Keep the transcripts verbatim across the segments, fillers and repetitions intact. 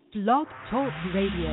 Blog Talk Radio.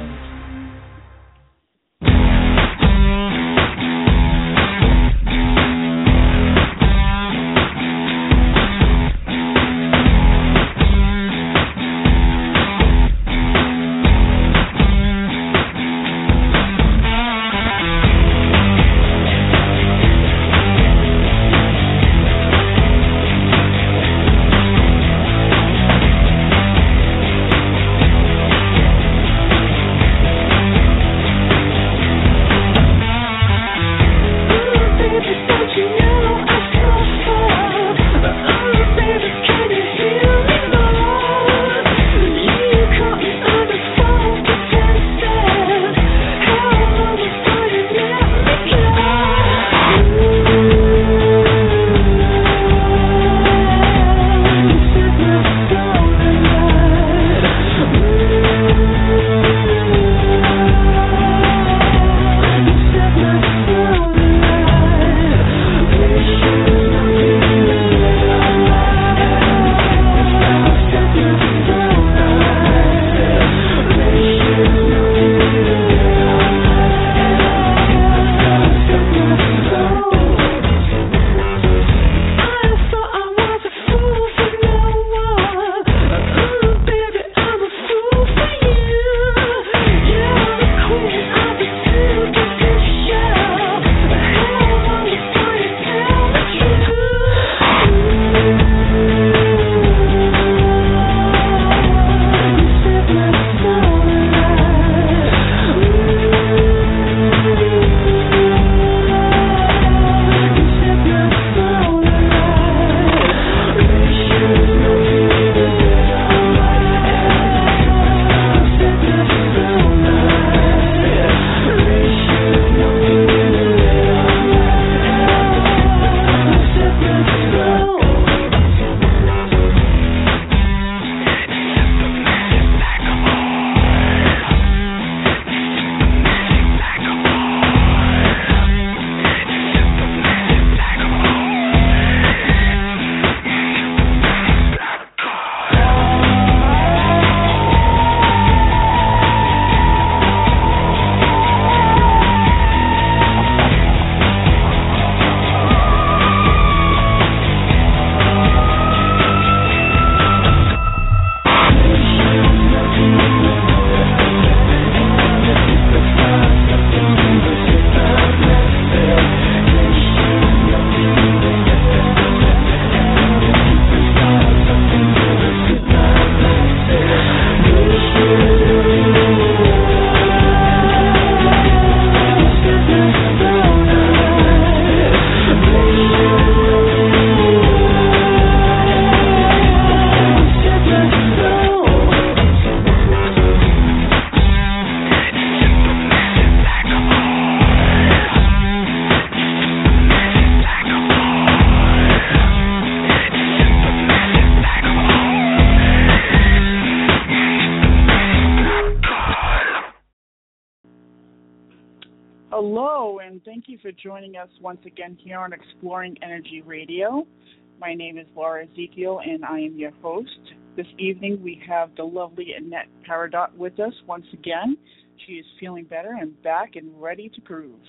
Hello, and thank you for joining us once again here on Exploring Energy Radio. My name is Laura Ezekiel, and I am your host. This evening, we have the lovely Annette Paradot with us once again. She is feeling better and back and ready to groove.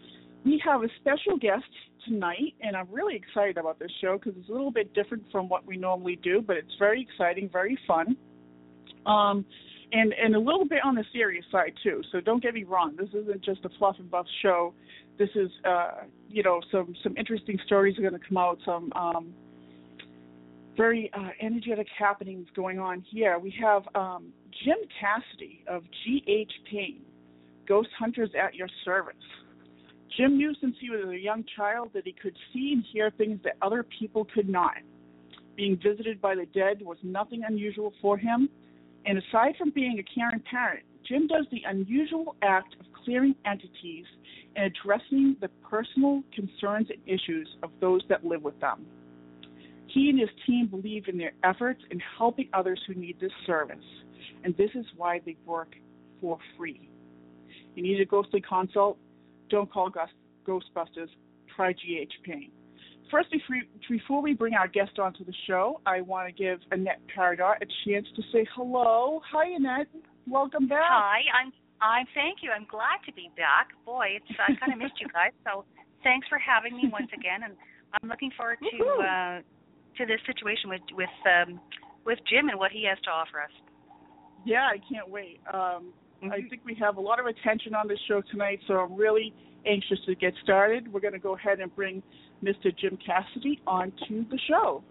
We have a special guest tonight, and I'm really excited about this show because it's a little bit different from what we normally do, but it's very exciting, very fun. Um... And and a little bit on the serious side, too. So don't get me wrong. This isn't just a fluff and buff show. This is, uh, you know, some, some interesting stories are going to come out, some um, very uh, energetic happenings going on here. We have um, Jim Cassidy of G H Pain, Ghost Hunters at Your Service. Jim knew since he was a young child that he could see and hear things that other people could not. Being visited by the dead was nothing unusual for him. And aside from being a caring parent, Jim does the unusual act of clearing entities and addressing the personal concerns and issues of those that live with them. He and his team believe in their efforts in helping others who need this service, and this is why they work for free. You need a ghostly consult? Don't call Ghostbusters. Try G H Pain. First, before we bring our guest onto the show, I want to give Annette Paradot a chance to say hello. Hi, Annette. Welcome back. Hi, I'm. I thank you. I'm glad to be back. Boy, it's I kind of missed you guys. So thanks for having me once again, and I'm looking forward to uh, to this situation with with um, with Jim and what he has to offer us. Yeah, I can't wait. Um, Mm-hmm. I think we have a lot of attention on this show tonight, so I'm really anxious to get started. We're going to go ahead and bring Mister Jim Cassidy onto the show.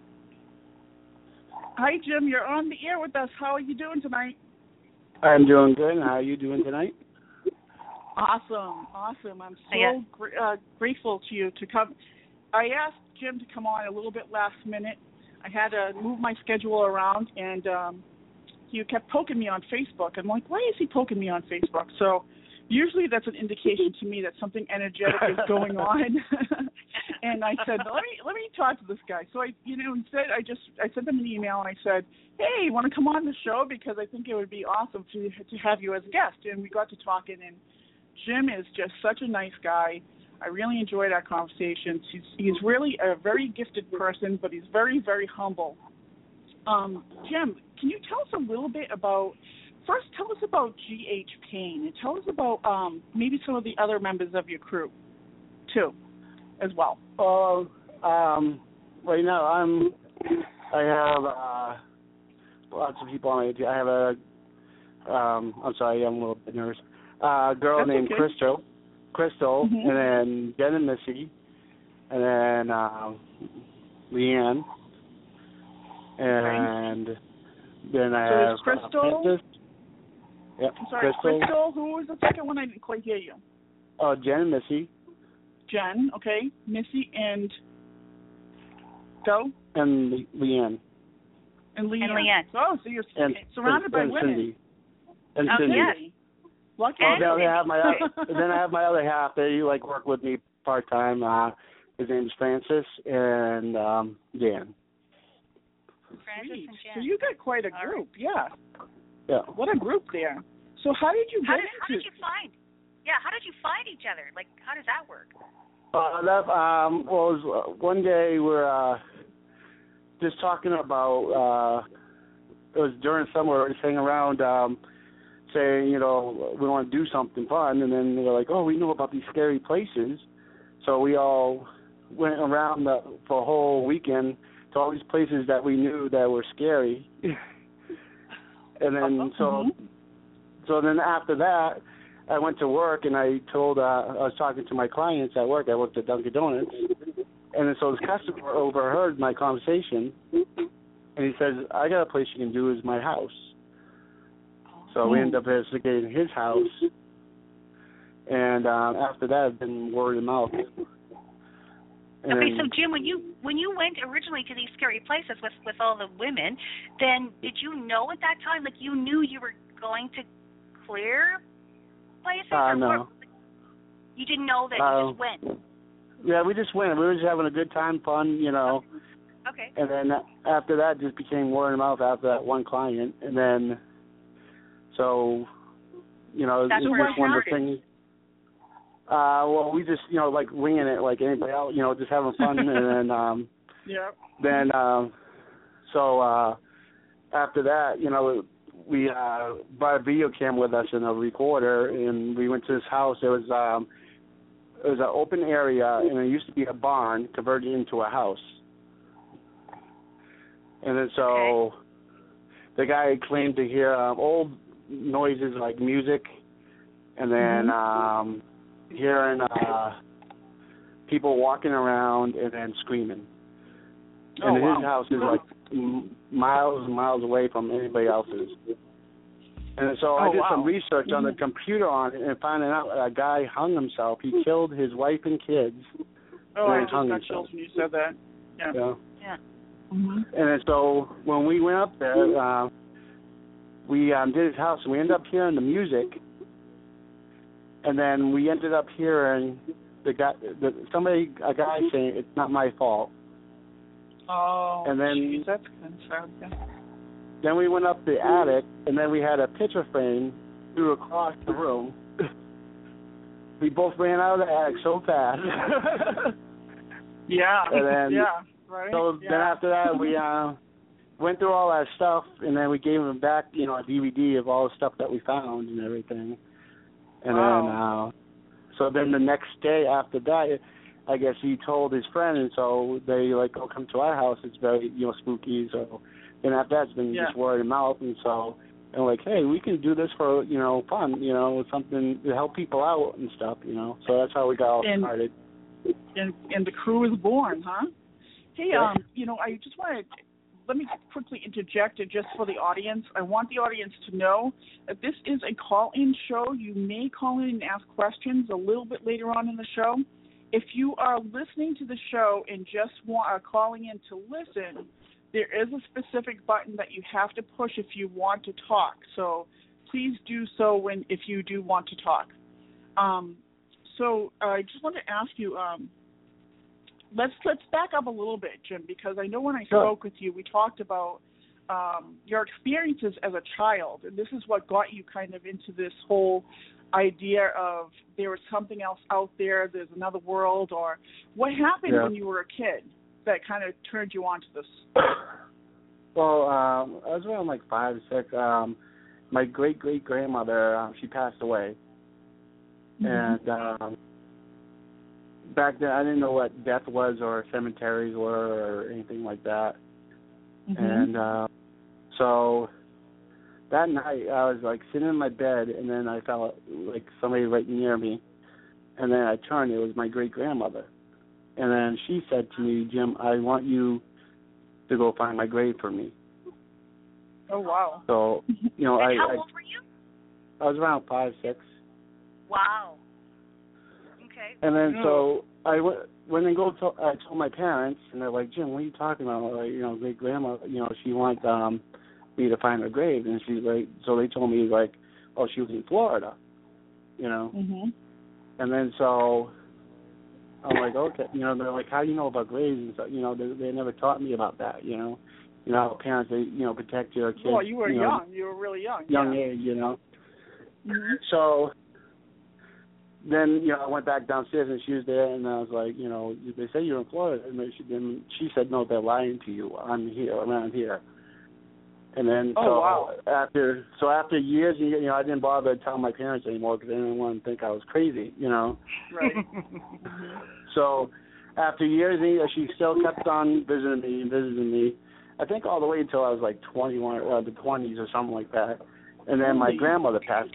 Hi, Jim. You're on the air with us. How are you doing tonight? I'm doing good. How are you doing tonight? Awesome, awesome. I'm so Yeah. gr- uh, grateful to you to come. I asked Jim to come on a little bit last minute. I had to move my schedule around, and um, he kept poking me on Facebook. I'm like, why is he poking me on Facebook? So usually that's an indication to me that something energetic is going on. And I said, let me let me talk to this guy. So I, you know, instead I just I sent him an email and I said, hey, you want to come on the show because I think it would be awesome to to have you as a guest. And we got to talking, and Jim is just such a nice guy. I really enjoyed our conversations. He's he's really a very gifted person, but he's very very humble. Um, Jim, can you tell us a little bit about? First, tell us about G H Payne, and tell us about um, maybe some of the other members of your crew, too, as well. Well, um, right now I'm, I have uh, lots of people on my team. I have a, um, I'm sorry, I'm a little bit nervous. Uh, a girl That's named okay. Crystal, Crystal, Mm-hmm. and then Jen and Missy, and then um, Leanne, and okay. then I so have there's Crystal. Uh, Francis. Yep. I'm sorry, Crystal. Crystal. Who was the second one? I didn't quite hear you. Oh, Jen and Missy. Jen, okay. Missy and go. And Le- Leanne. And Leanne. And Leanne. Oh, so you're and, surrounded and, by and women. Cindy. And Oh, Cindy. yes. Lucky. Well, And then I have my Cindy. then I have my other half. They like work with me part time. Uh, his name's Francis and um, Dan. Francis Sweet. and So Jen. you got quite a All group, yeah. Yeah. What a group there. So how did you How get did, how into? did you find? Yeah, how did you find each other? Like, how does that work? Uh, that um, well, it was, uh, one day we're uh, just talking about. Uh, it was during summer. We were just hanging around, um, saying, you know, we want to do something fun, and then they were like, oh, we know about these scary places, so we all went around the, for a whole weekend to all these places that we knew that were scary, and then so. Mm-hmm. So then after that, I went to work and I told, uh, I was talking to my clients at work. I worked at Dunkin' Donuts. And then so this customer overheard my conversation. And he says, I got a place you can do is my house. So we ended up investigating his house. And um, after that, I've been word of mouth. And Okay, so Jim, when you when you went originally to these scary places with, with all the women, then did you know at that time, like you knew you were going to clear places? Uh, or no. were, you didn't know that Uh, you just went? Yeah, we just went. We were just having a good time, fun, you know. Okay. And then after that, just became word of mouth after that one client. And then, so, you know, That's it's where just it one of the started. things. Uh, well, we just, you know, like winging it like anybody else, you know, just having fun. And then, um, Yeah. then, um, so uh, after that, you know, we uh, brought a video cam with us and a recorder, and we went to this house. It was um, it was an open area, and it used to be a barn converted into a house. And then so Okay. the guy claimed to hear um, old noises like music, and then Mm-hmm. um, hearing uh, people walking around and then screaming. Oh, and wow. his house is like m- miles and miles away from anybody else's. And so I Oh, did wow. some research on the Mhm. computer on it and finding out a guy hung himself. He killed his wife and kids. Oh, and I then just hung got himself. chills when you said that. Yeah. Yeah. Yeah. Mm-hmm. And then so when we went up there, uh, we um, did his house, and we ended up hearing the music. And then we ended up hearing the guy, the, somebody, a guy saying, "It's not my fault." Oh, And then- geez, that's kind of sad. Yeah. Then we went up the attic, and then we had a picture frame threw across the room. We both ran out of the attic so fast. Yeah. And then- yeah. Right. So yeah. then after that, we uh, went through all that stuff, and then we gave him back, you know, a D V D of all the stuff that we found and everything. And Wow. then, uh, so then the next day after that, I guess he told his friend, and so they like, oh, come to our house. It's very, you know, spooky. So then after that, it's been Yeah. just word of mouth, and so and like, hey, we can do this for, you know, fun, you know, something to help people out and stuff, you know. So that's how we got all And- started. And and the crew was born, huh? Hey, Yeah. um, you know, I just want to let me quickly interject it just for the audience. I want the audience to know that this is a call-in show. You may call in and ask questions a little bit later on in the show. If you are listening to the show and just want, are calling in to listen, there is a specific button that you have to push if you want to talk. So please do so when if you do want to talk. Um, so uh, I just want to ask you. Um, Let's let's back up a little bit, Jim, because I know when I Sure. spoke with you, we talked about um, your experiences as a child, and this is what got you kind of into this whole idea of there was something else out there, there's another world, or what happened Yeah. when you were a kid that kind of turned you on to this? Well, um, I was around like five, six. Um, my great great grandmother, um, she passed away, Mm-hmm. and um, back then I didn't know what death was or cemeteries were or anything like that. Mm-hmm. And uh, so that night I was like sitting in my bed, and then I felt like somebody right near me, and then I turned. It was my great grandmother, and then she said to me, "Jim, I want you to go find my grave for me." Oh, wow. So you know, And I, how I old were you? I was around five, six. Wow. Okay. And then Oh. so I went when I go to I told my parents, and they're like, "Jim, what are you talking about?" Like, you know, great grandma, you know, she wants um me to find her grave, and she's like, so they told me like, oh, she was in Florida, you know, Mm-hmm. and then so I'm like, okay, you know, they're like, how do you know about graves and stuff? You know, they they never taught me about that, you know, you know, how parents they you know protect your kids. Well, you were know, young. You were really young. young yeah. age, you know. Mm-hmm. So then, you know, I went back downstairs and she was there, and I was like, you know, they say you're in Florida, and then she, then she said, no, they're lying to you. I'm here, around here. And then, Oh, so wow. after, so after years, you know, I didn't bother to tell my parents anymore because I didn't want them to think I was crazy, you know. Right. Mm-hmm. So after years, you know, she still kept on visiting me and visiting me. I think all the way until I was like twenty-one, or the twenties or something like that. And then my Holy. grandmother passed.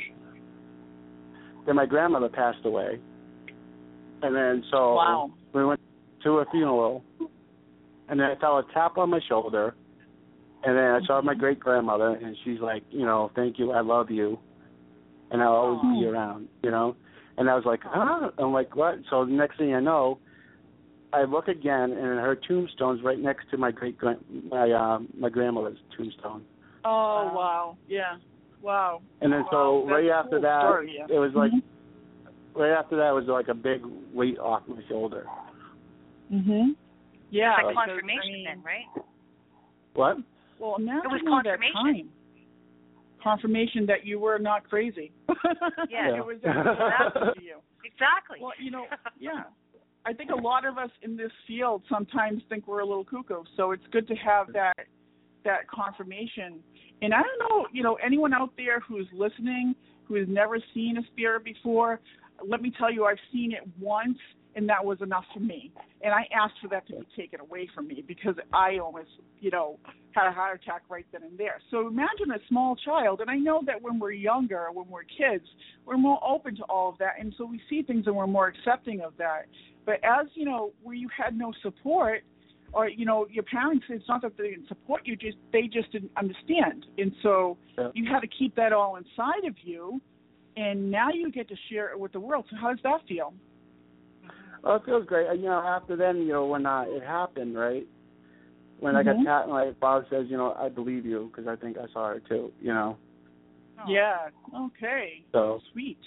Then my grandmother passed away. And then so Wow. we went to a funeral. And then I felt a tap on my shoulder. And then I saw my great grandmother, and she's like, you know, thank you, I love you, and I'll always be Aww. around, you know. And I was like, huh? I'm like, what? So the next thing I know, I look again, and her tombstone's right next to my great grand my uh, my grandmother's tombstone. Oh, wow. Yeah. Wow. And then Wow, so right that's a after cool that, story, yeah. it was like Mhm. right after that was like a big weight off my shoulder. Mhm. Yeah. It's like because, confirmation I mean, then, right? What? Well, imagine It was all that confirmation. time. Confirmation that you were not crazy. Yeah. It was happened to you. Exactly. Well, you know, yeah. I think a lot of us in this field sometimes think we're a little cuckoo, so it's good to have that that confirmation. And I don't know, you know, anyone out there who's listening who has never seen a spirit before, let me tell you, I've seen it once, and that was enough for me. And I asked for that to be taken away from me because I almost, you know, had a heart attack right then and there. So imagine a small child, and I know that when we're younger, when we're kids, we're more open to all of that, and so we see things and we're more accepting of that. But as, you know, where you had no support, or, you know, your parents, it's not that they didn't support you, just they just didn't understand. And so Yeah. you had to keep that all inside of you, and now you get to share it with the world. So how does that feel? Well, it feels great. You know, after then, you know, when uh, it happened, right? When I Mhm. got tapped, my father says, you know, I believe you because I think I saw her too, you know. Oh. Yeah. Okay. So, Sweet.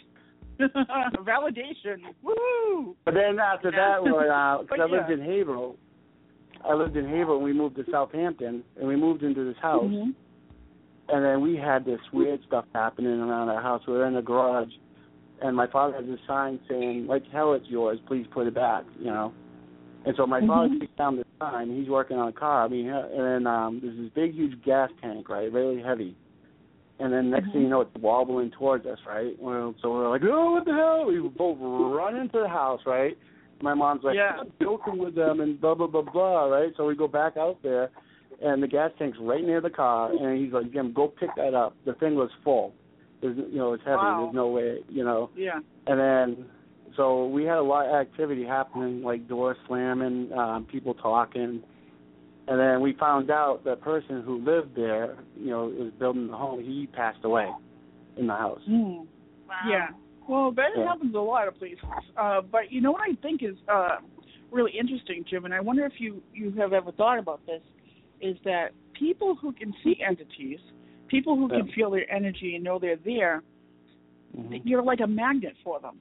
Validation. Woo! but then after that, when, uh, cause But I lived yeah. in Haverhill. I lived in Haverhill, and we moved to Southampton, and we moved into this house. Mhm. And then we had this weird stuff happening around our house. We were in the garage, and my father has a sign saying, like hell it's yours, please put it back, you know. And so my Mhm. father takes down this time. He's working on a car. I mean, and then um, there's this big, huge gas tank, right, really heavy. And then next mm-hmm. thing you know, it's wobbling towards us, right? Well, so we're like, oh, what the hell? We both run into the house, right? My mom's like, yeah. I'm joking with them and blah, blah, blah, blah, right? So we go back out there, and the gas tank's right near the car, and he's like, Jim, go pick that up. The thing was full. There's, you know, it's heavy. Wow. There's no way, you know. Yeah. And then, so we had a lot of activity happening, like doors slamming, um, people talking. And then we found out that person who lived there, you know, was building the home, he passed away in the house. Mm. Wow. Yeah. Well, that yeah. happens a lot of places. Uh, but you know what I think is uh, really interesting, Jim, and I wonder if you, you have ever thought about this, is that people who can see entities, people who yeah. can feel their energy and know they're there, mm-hmm. you're like a magnet for them.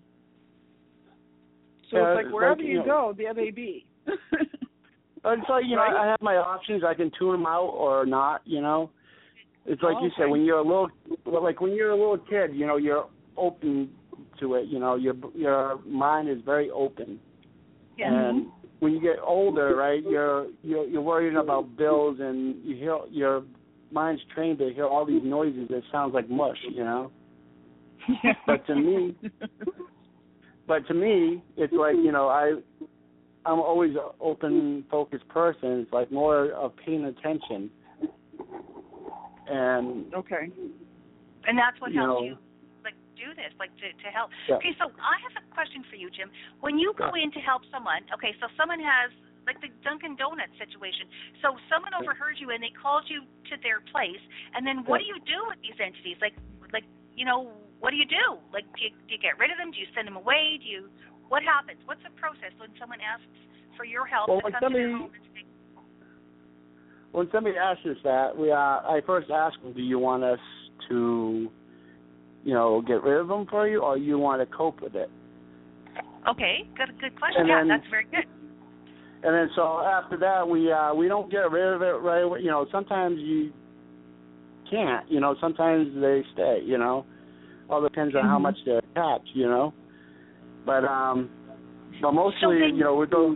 So uh, it's like wherever like, you, you know, go, there they be. It's like, you right? know, I have my options. I can tune them out or not, you know. It's like oh, you said, when you're a little, like when you're a little kid, you know, you're open to it. You know, your your mind is very open. Yeah. And when you get older, right, you're you're, you're worrying about bills, and you hear your mind's trained to hear all these noises that sounds like mush, you know. Yeah. But to me, but to me, it's like, you know, I. I'm always an open, focused person. It's like more of paying attention. And okay. And that's what you helps know, you, like, do this, like, to, to help. Yeah. Okay, so I have a question for you, Jim. When you go in to help someone, okay, so someone has, like the Dunkin' Donuts situation. So someone overheard you and they called you to their place, and then what yeah. do you do with these entities? Like, like you know, what do you do? Like, do you, do you get rid of them? Do you send them away? Do you... What happens? What's the process when someone asks for your help well, to come somebody, to their home and speak? When somebody asks us that, we uh, I first ask them, do you want us to, you know, get rid of them for you, or you want to cope with it? Okay, good, good question. And yeah, then, that's very good. And then so after that, we uh, we don't get rid of it right away. You know, sometimes you can't. You know, sometimes they stay. You know, all depends on mm-hmm. how much they're attached. You know. But um, but mostly, so then, you know, we go.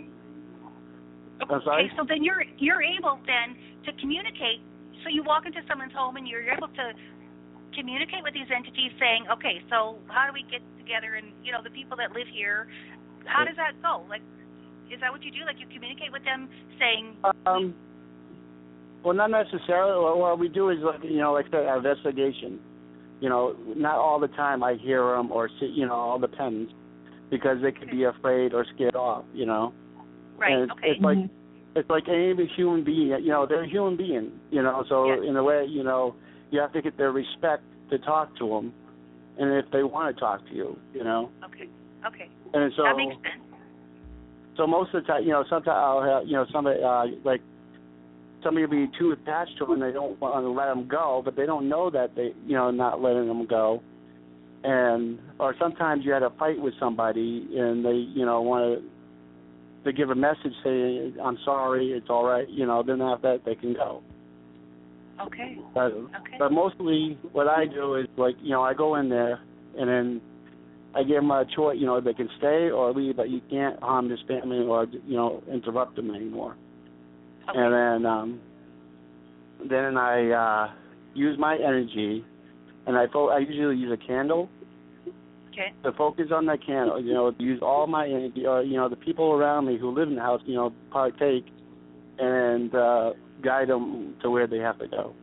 I'm sorry? Okay, so then you're you're able then to communicate. So you walk into someone's home and you're able to communicate with these entities, saying, okay, so how do we get together? And you know, the people that live here, how does that go? Like, is that what you do? Like, you communicate with them, saying. Um. Well, not necessarily. What we do is, like, you know, like the investigation. You know, not all the time I hear them or see. You know, all depends. Because they could be afraid or scared off, you know. Right. And it's, okay. it's like it's like any human being, you know. They're a human being, you know. So yes. in a way, you know, you have to get their respect to talk to them, and if they want to talk to you, you know. Okay. Okay. And so that makes sense. So most of the time, you know, sometimes I'll have, you know, somebody uh, like somebody will be too attached to them and they don't want to let them go, but they don't know that they, you know, not letting them go. And or sometimes you had a fight with somebody and they, you know, want to to give a message saying, I'm sorry, it's all right, you know, then after that they can go. Okay. But, okay. but mostly what I do is, like, you know, I go in there and then I give them a choice, you know, they can stay or leave, but you can't harm this family or, you know, interrupt them anymore. Okay. And then um, then I uh, use my energy, and I fo- I usually use a candle. Okay. To focus on that candle, you know, use all my energy, or, you know, the people around me who live in the house, you know, partake and uh, guide them to where they have to go.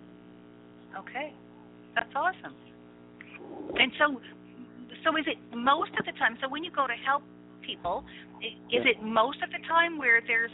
Okay. That's awesome. And so, so is it most of the time, so when you go to help people, is yeah. it most of the time where there's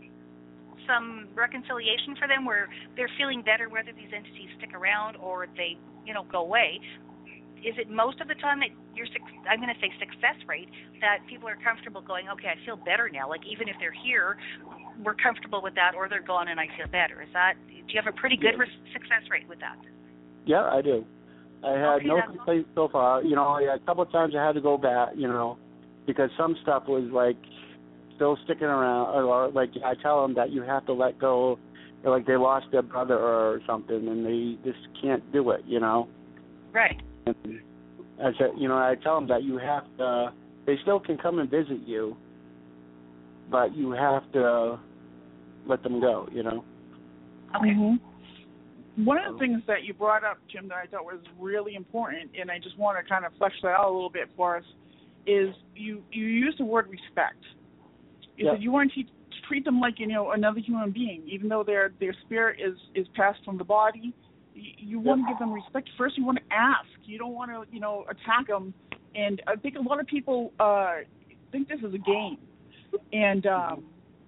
some reconciliation for them, where they're feeling better whether these entities stick around or they, you know, go away? Is it most of the time that you're, I'm going to say success rate, that people are comfortable going, okay, I feel better now, like even if they're here, we're comfortable with that, or they're gone and I feel better? Is that, do you have a pretty good yeah. success rate with that? Yeah, I do. I had okay, no complaints so far. You know, a couple of times I had to go back, you know, because some stuff was, like, still sticking around, or, or like I tell them that you have to let go, or like they lost their brother or something and they just can't do it, you know. Right. And I said, you know, I tell them that you have to, they still can come and visit you, but you have to let them go, you know. Okay. Mm-hmm. One of the things that you brought up, Jim, that I thought was really important, and I just want to kind of flesh that out a little bit for us, is you, you used the word respect. You yeah. said you want to treat them like, you know, another human being, even though their their spirit is, is passed from the body. You, you yeah. want to give them respect. First, you want to ask. You don't want to, you know, attack them. And I think a lot of people uh, think this is a game. And, um,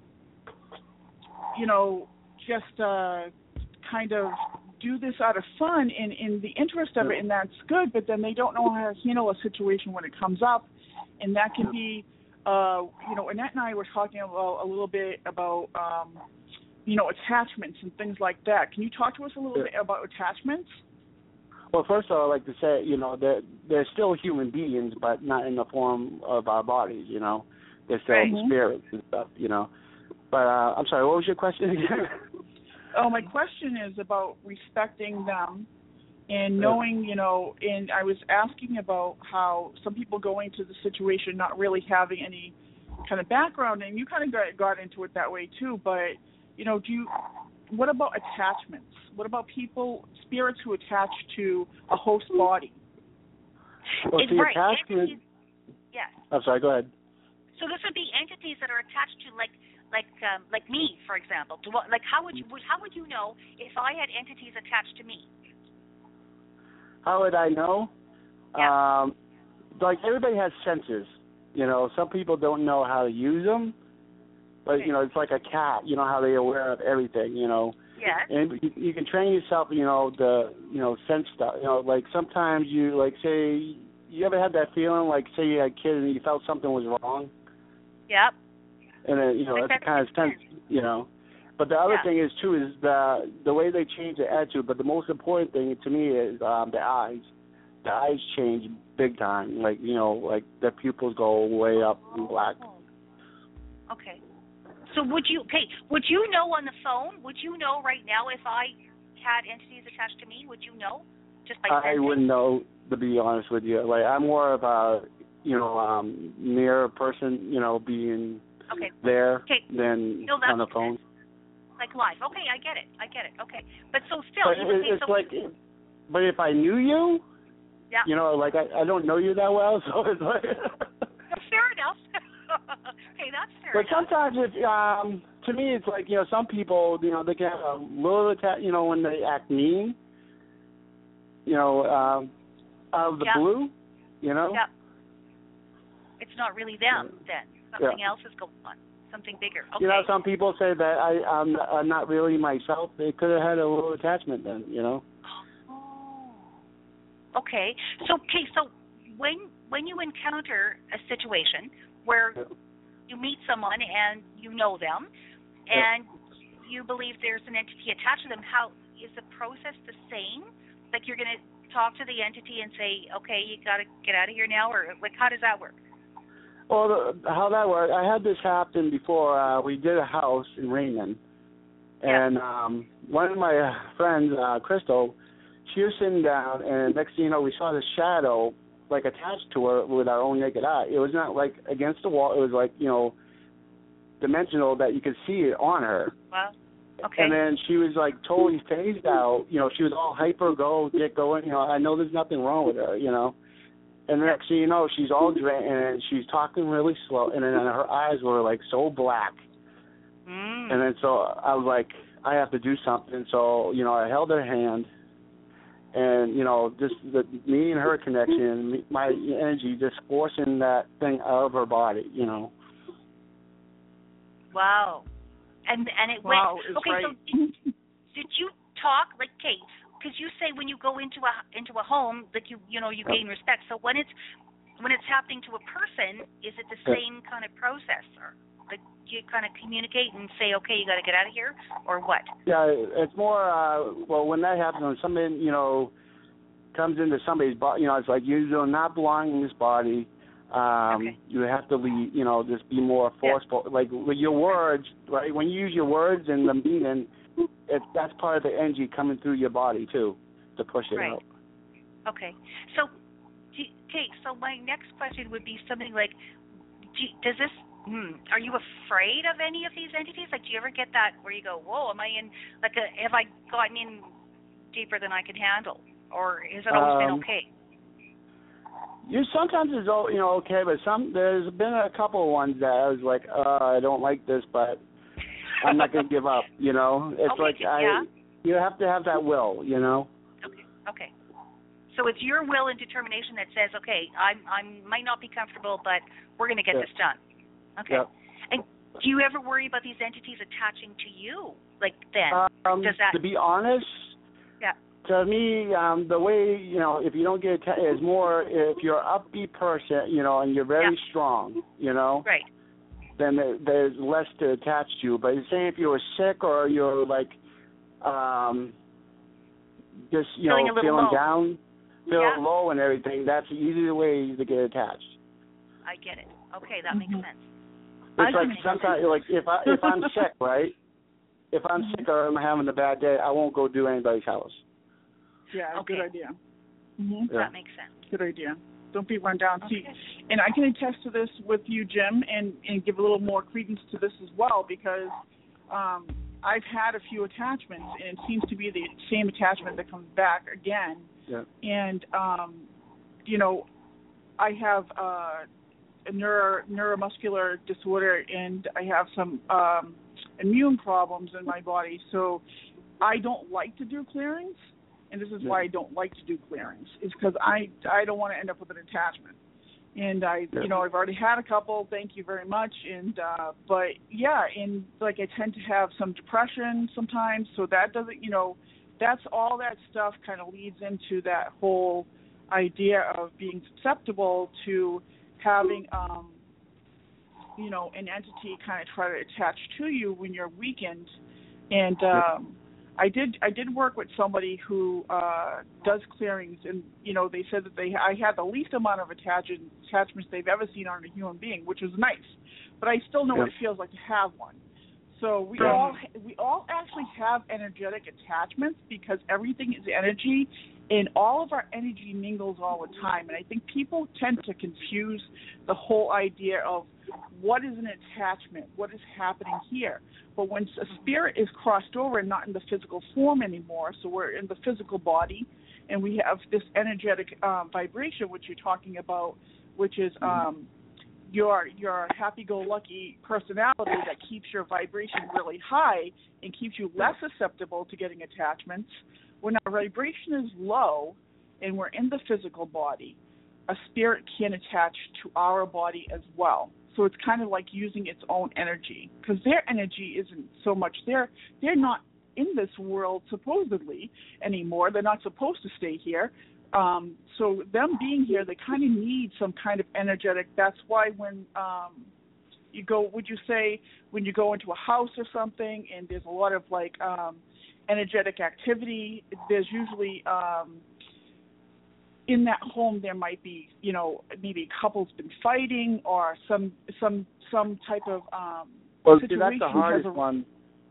you know, just uh, kind of do this out of fun and in the interest of it, and that's good, but then they don't know how to handle a situation when it comes up. And that can be, uh, you know, Annette and I were talking about a little bit about, um, you know, attachments and things like that. Can you talk to us a little yeah. bit about attachments? Well, first of all, I'd like to say, you know, they're, they're still human beings, but not in the form of our bodies, you know. They're still right. spirits and stuff, you know. But uh, I'm sorry, what was your question again? Oh, my question is about respecting them and knowing, you know, and I was asking about how some people go into the situation not really having any kind of background, and you kind of got, got into it that way too, but, you know, do you, what about attachments? What about people, spirits who attach to a host body? Well, it's see, right. attachment... Entities, yes. I'm sorry, go ahead. So this would be entities that are attached to, like, like, um, like me, for example. To what, like, how would you, how would you know if I had entities attached to me? How would I know? Yeah. Um, like, everybody has senses. You know, some people don't know how to use them, but, okay. you know, it's like a cat. You know how they're aware of everything, you know. Yes. And you, you can train yourself, you know, the, you know, sense stuff. You know, like, sometimes you, like, say, you ever had that feeling, like, say you had a kid and you felt something was wrong? Yep. And, then, you know, like that's the kind of sense, you know. But the other yeah. thing is, too, is the the way they change their attitude. But the most important thing to me is um, the eyes. The eyes change big time. Like, you know, like their pupils go way up in black. Okay. So would you, okay, would you know on the phone, would you know right now if I had entities attached to me? Would you know? Just by I sensing? wouldn't know, to be honest with you. Like, I'm more of a, you know, um, near person, you know, being okay. there okay. than no, on the phone. Like live. Okay, I get it. I get it. Okay. But so still, But you would it, say it's so. like, but if I knew you, yeah. you know, like I, I don't know you that well, so it's like. Fair enough. Okay, that's fair But enough. sometimes, it, um, to me, it's like, you know, some people, you know, they can have a little attack, you know, when they act mean, you know, um, out of the yeah. blue, you know. Yeah. It's not really them then. Something yeah. else is going on. Something bigger. Okay. You know, some people say that I, I'm, I'm not really myself. They could have had a little attachment then, you know. Oh. Okay. So, okay. So, when when you encounter a situation where yeah. you meet someone and you know them, and yeah. you believe there's an entity attached to them, how is the process the same? Like you're going to talk to the entity and say, okay, you got to get out of here now, or like how does that work? Well, the, how that worked, I had this happen before. Uh, we did a house in Raymond, and yeah. um, one of my friends, uh, Crystal, she was sitting down, and next thing you know, we saw this shadow, like, attached to her with our own naked eye. It was not, like, against the wall. It was, like, you know, dimensional that you could see it on her. Wow. Okay. And then she was, like, totally phased out. You know, she was all hyper, go, get going. You know, I know there's nothing wrong with her, you know. And the next thing you know, she's all drained, and she's talking really slow, and then her eyes were, like, so black. Mm. And then so I was like, I have to do something. So, you know, I held her hand, and, you know, just the, me and her connection, me, my energy just forcing that thing out of her body, you know. Wow. And and it wow, went. it's Okay, right. so did, did you talk, like, Kate, because you say when you go into a into a home, like you you know you gain respect. So when it's when it's happening to a person, is it the same kind of process, or like do you kind of communicate and say, okay, you got to get out of here, or what? Yeah, it's more. Uh, well, when that happens, when somebody you know comes into somebody's body, you know, it's like you do not belong in this body. Um, okay. You have to leave, you know, just be more forceful. Yeah. Like with your words, right? When you use your words and the meaning, it, that's part of the energy coming through your body too, to push it right. out. Okay. So, do, okay. So my next question would be something like, do, does this Hmm. Are you afraid of any of these entities? Like, do you ever get that where you go, "Whoa, am I in? Like, a, have I gotten in deeper than I can handle, or has it always Um, been okay?" You sometimes it's all you know okay, but some there's been a couple of ones that I was like, uh, I don't like this, but I'm not going to give up. You know, it's Okay, like I yeah. you have to have that will. You know. Okay. Okay. So it's your will and determination that says, "Okay, I'm I might not be comfortable, but we're going to get Yeah. this done." Okay. Yep. And do you ever worry about these entities attaching to you? Like then, Um, does that? to be honest, Yeah. to me, um, the way you know, if you don't get atta- is more if you're an upbeat person, you know, and you're very Yeah. strong, you know, Right. then there, there's less to attach to. But say if you were sick or you're like, um, just you Feeling a know, little feeling low. down, feeling Yeah. low and everything, that's the easy way to get attached. I get it. Okay, that Mhm. makes sense. It's I like think- sometimes, like if I if I'm sick, right? If I'm Mhm. sick or I'm having a bad day, I won't go do anybody's house. Yeah, Okay. good idea. hmm Yeah. That makes sense. Good idea. Don't be run down. See, Okay. and I can attest to this with you, Jim, and, and give a little more credence to this as well because um, I've had a few attachments, and it seems to be the same attachment that comes back again. Yeah. And, um, you know, I have uh, a neuro, neuromuscular disorder, and I have some um, immune problems in my body, so I don't like to do clearings. And this is Yeah. why I don't like to do clearings, is because I I don't want to end up with an attachment. And I, Yeah. you know, I've already had a couple. Thank you very much. And uh, but yeah, and like I tend to have some depression sometimes, so that doesn't, you know, that's all that stuff kind of leads into that whole idea of being susceptible to having, um, you know, an entity kind of try to attach to you when you're weakened. And um, I did I did work with somebody who uh, does clearings, and you know they said that they I had the least amount of attachment, attachments they've ever seen on a human being, which was nice. But I still know Yeah. what it feels like to have one. So we Yeah. all we all actually have energetic attachments because everything is energy, and all of our energy mingles all the time. And I think people tend to confuse the whole idea of what is an attachment, what is happening here. But when a spirit is crossed over and not in the physical form anymore, so we're in the physical body, and we have this energetic um, vibration, which you're talking about, which is um, your your happy-go-lucky personality that keeps your vibration really high and keeps you less susceptible to getting attachments. When our vibration is low and we're in the physical body, a spirit can attach to our body as well. So it's kind of like using its own energy, because their energy isn't so much they're they're not in this world supposedly anymore. They're not supposed to stay here. Um, so them being here, they kind of need some kind of energetic. That's why when um, you go, would you say when you go into a house or something, and there's a lot of like um, energetic activity, there's usually um, in that home there might be, you know, maybe a couple's been fighting or some some some type of um, Well, see, situation that's the hardest has a, one.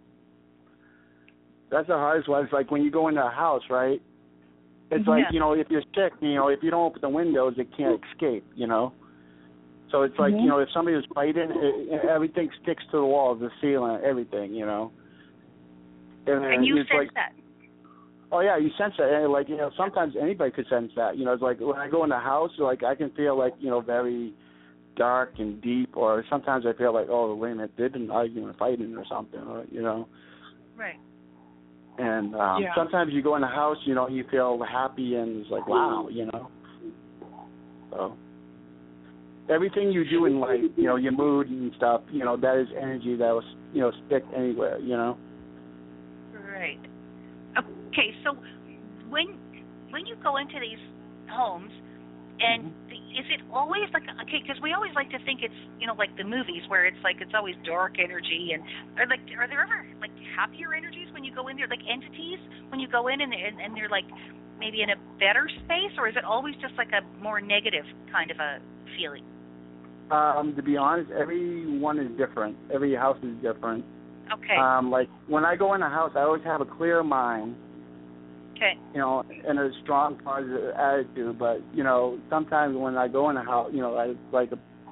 That's the hardest one. It's like when you go into a house, right? It's like, Yeah. you know, if you're sick, you know, if you don't open the windows, it can't escape, you know? So it's like, Mhm. you know, if somebody was fighting, it, everything sticks to the walls, the ceiling, everything, you know? And, And you it's sense like, that. oh, yeah, you sense that. And, like, you know, sometimes anybody could sense that. You know, it's like when I go in the house, like, I can feel, like, you know, very dark and deep, or sometimes I feel like, oh, wait a minute, they've been arguing or fighting or something, or, you know? Right. And um, Yeah. sometimes you go in the house, you know, you feel happy and it's like, wow, you know. So everything you do in life, you know, your mood and stuff, you know, that is energy that will, you know, stick anywhere, you know. Right. Okay, so when when you go into these homes, and Mm-hmm. the, is it always like, okay, because we always like to think it's, you know, like the movies where it's like it's always dark energy, and are like are there ever like happier energies when you go in there, like entities when you go in and and, and they're like maybe in a better space, or is it always just like a more negative kind of a feeling? Um, to be honest, every one is different. Every house is different. Okay. Um, like when I go in a house, I always have a clear mind, Okay. you know, and a strong positive attitude. But you know, sometimes when I go in a house, you know, I like a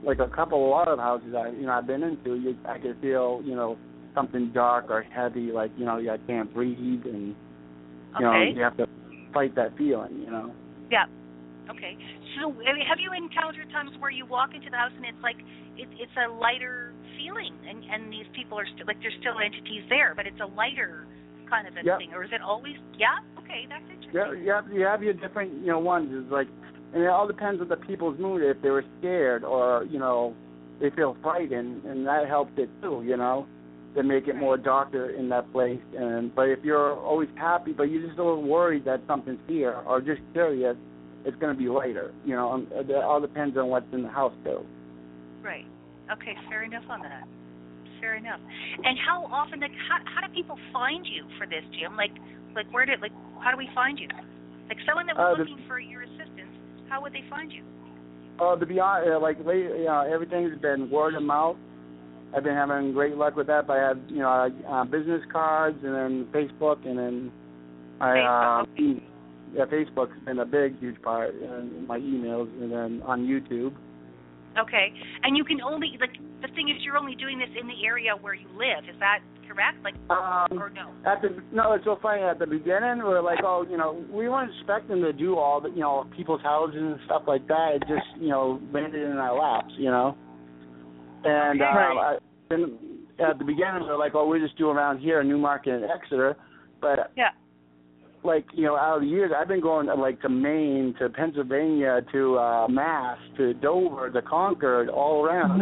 like a couple, a lot of houses I, you know, I've been into, you, I could feel, you know, something dark or heavy, like, you know, I can't breathe, and, you know, Okay. you have to fight that feeling, you know. Yeah. Okay. So I mean, have you encountered times where you walk into the house and it's like it, it's a lighter feeling, and, and these people are still like there's still entities there, but it's a lighter kind of a Yep. thing, or is it always? Yeah. Okay, that's interesting. Yeah, you have, you have your different, you know, ones. It's like, and it all depends on the people's mood. If they were scared or, you know, they feel frightened, and that helps it too, you know, to make it more darker in that place. And but if you're always happy, but you're just a little worried that something's here or just curious, it's going to be lighter. You know, um, it all depends on what's in the house too. Right. Okay. Fair enough on that. Fair enough. And how often, like, how how do people find you for this, Jim? Like, like where did like how do we find you? Like someone that was Uh, the, looking for your assistance, how would they find you? uh, to be honest, uh, like, late, you know, everything's been word of mouth. I've been having great luck with that. But I have, you know, uh, business cards, and then Facebook, and then I, uh, yeah, Facebook's been a big, huge part, and my emails, and then on YouTube. Okay. And you can only, like, the thing is you're only doing this in the area where you live. Is that correct? Like, Um, or no? At the no, it's so funny. At the beginning, we were like, oh, you know, we weren't expecting to do all the, you know, people's houses and stuff like that. It just, you know, landed in our laps, you know. And Okay. um, Right. I, then at the beginning, we were like, oh, we just do around here, Newmarket and Exeter. But Yeah. like, you know, out of the years, I've been going like to Maine, to Pennsylvania, to uh, Mass, to Dover, to Concord, all around.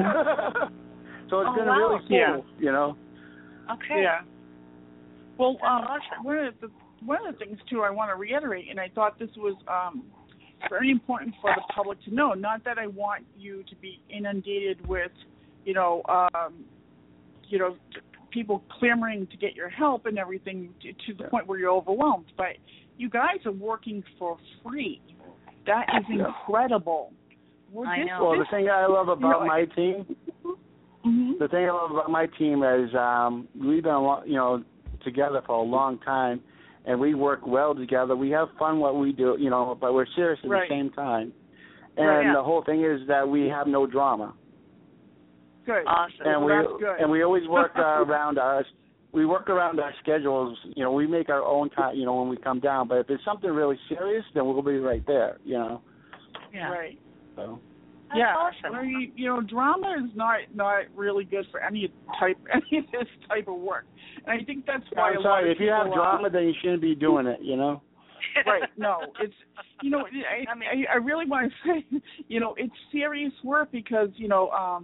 So it's Oh, been wow. really cool, Yeah. you know. Okay. Yeah. Well, That's um, awesome. one of the one of the things too I want to reiterate, and I thought this was um, very important for the public to know. Not that I want you to be inundated with, you know, um, you know, people clamoring to get your help and everything to, to the point where you're overwhelmed. But you guys are working for free. That is incredible. Well, I this, know. Well, the this, thing I love about you know, my team, mm-hmm. the thing I love about my team is um, we've been, a lo- you know, together for a long time, and we work well together. We have fun what we do, you know, but we're serious at Right. the same time. And Right, yeah. the whole thing is that we have no drama, Good. Awesome. and Well, we that's good. and we always work uh, around our we work around our schedules. You know, we make our own time. You know, when we come down. But if it's something really serious, then we'll be right there. You know. Yeah. Right. So. That's yeah, awesome. well, you, you know, drama is not not really good for any type any of this type of work, and I think that's why. I'm a lot sorry. of If you have people, drama, uh, then you shouldn't be doing it. You know. right? No, it's you know, I, I mean- I I really want to say, you know, it's serious work because you know, um,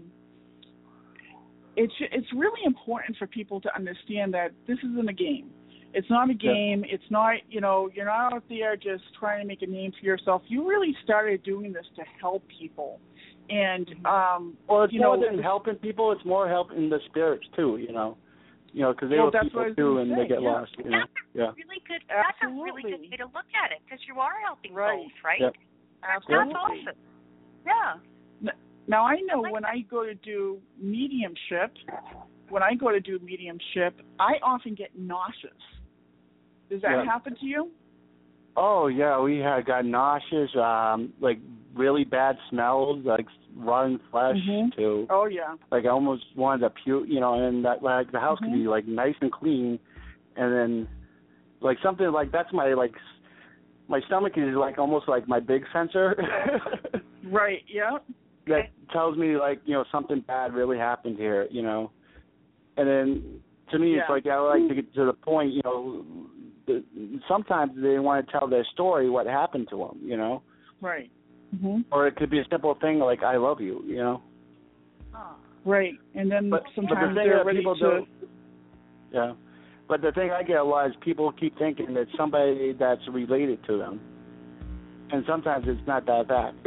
it's it's really important for people to understand that this isn't a game. It's not a game. Yeah. It's not, you know, you're not out there just trying to make a name for yourself. You really started doing this to help people. And, um, well, it's you more know, than helping people. It's more helping the spirits, too, you know. You know, because they well, were that's people, what I was too, gonna and say, they get yeah. lost, you know. That's Yeah. really good. That's Absolutely. a really good way to look at it because you are helping Right. both, right? Yep. Absolutely. That's awesome. Yeah. Now, I know I like when that. I go to do mediumship, when I go to do mediumship, I often get nauseous. Does that Yeah. happen to you? Oh, yeah, we had got nauseous, um, like really bad smells, like rotten flesh, Mhm. too. Oh, yeah. Like I almost wanted to puke, you know, and that, like, the house Mhm. could be, like, nice and clean, and then, like, something like, that's my, like, my stomach is, like, almost like my big sensor. Right, yeah. That tells me, like, you know, something bad really happened here, you know. And then, to me, Yeah. it's like I like to get to the point, you know, the, sometimes they want to tell their story, what happened to them, you know. Right. Mm-hmm. Or it could be a simple thing like, I love you, you know. Oh. Right, and then But, but the sometimes thing they're that ready people to... do, yeah. But the thing I get a lot is people keep thinking that somebody that's related to them. And sometimes it's not that bad.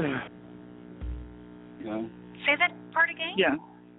You know. Say that part again? Yeah.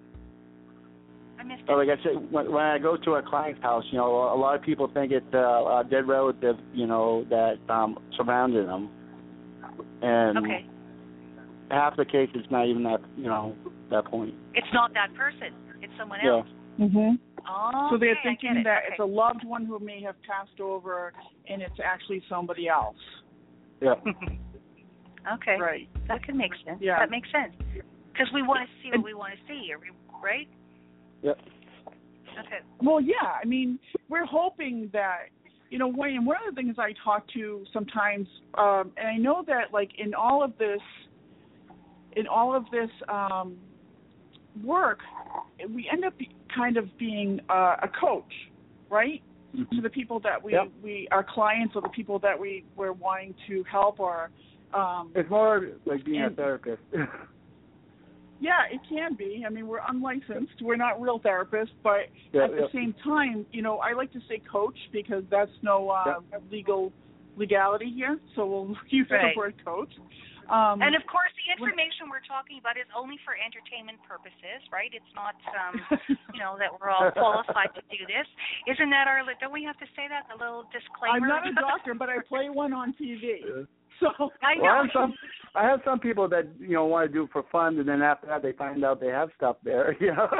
I missed it. So like I said, when, when I go to a client's house, you know, a lot of people think it's uh, a dead relative, you know, that um, surrounded them. And Okay. half the case, it's not even that, you know, that point. It's not that person. It's someone Yeah. else. Mm-hmm. Oh, So they're okay, I thinking get it. that okay. it's a loved one who may have passed over, and it's actually somebody else. Yeah. Okay. Right. That can make sense. Yeah. That makes sense. Because we want to see what we want to see, right? Yep. Okay. Well, yeah. I mean, we're hoping that, you know, Wayne, one of the things I talk to sometimes, um, and I know that, like, in all of this, in all of this um, work, we end up kind of being uh, a coach, right? Mm-hmm. To the people that we, yep. we, our clients, or the people that we we're wanting to help, or um, it's more like being and, a therapist. Yeah, it can be. I mean, we're unlicensed. We're not real therapists, but yeah, at the yeah. same time, you know, I like to say coach because that's no uh, yeah. legal legality here. So we'll use right. the word coach. Um, and of course, the information when, we're talking about is only for entertainment purposes, right? It's not, um, you know, that we're all qualified to do this. Isn't that our? Don't we have to say that? A little disclaimer. I'm not a doctor, but I play one on T V. Yeah. So I know. Well, I have some, I have some people that, you know, want to do it for fun, and then after that they find out they have stuff there. You know.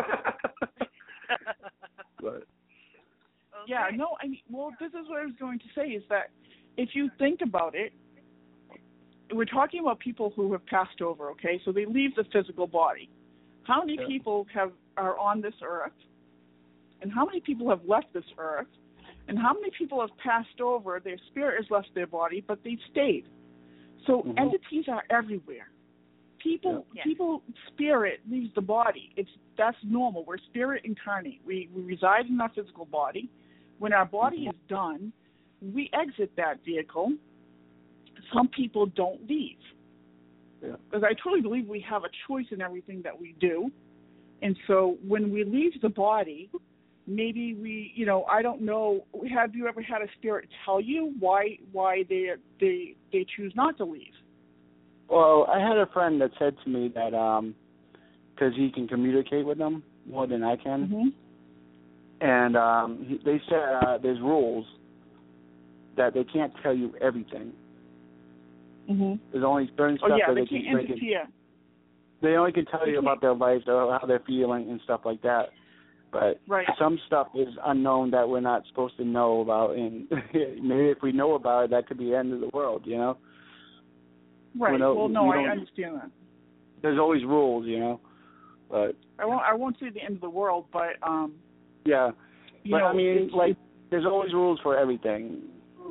But. Okay. Yeah. No. I mean, well, this is what I was going to say is that if you think about it, we're talking about people who have passed over. Okay, so they leave the physical body. How many yeah. people have are on this earth, and how many people have left this earth, and how many people have passed over? Their spirit has left their body, but they've stayed. So mm-hmm. entities are everywhere. People, yeah. people, spirit leaves the body. It's that's normal. We're spirit incarnate. We we reside in our physical body. When our body mm-hmm. is done, we exit that vehicle. Some people don't leave. Yeah. Because I totally believe we have a choice in everything that we do. And so when we leave the body, maybe we, you know, I don't know. Have you ever had a spirit tell you why why they they they choose not to leave? Well, I had a friend that said to me that um, because he can communicate with them more than I can, mm-hmm. and um, he, they said uh, there's rules that they can't tell you everything. Mm-hmm. There's only certain stuff oh, yeah, that they, they can't can. They, interfere. can, they only can tell they you can't. about their lives or how they're feeling and stuff like that. But right. some stuff is unknown that we're not supposed to know about, and maybe if we know about it, that could be the end of the world, you know? Right. You know, well, no, I understand that. There's always rules, you know. But I won't. I won't say the end of the world, but um. Yeah. You but know, I mean, it's, like, it's, there's always rules for everything.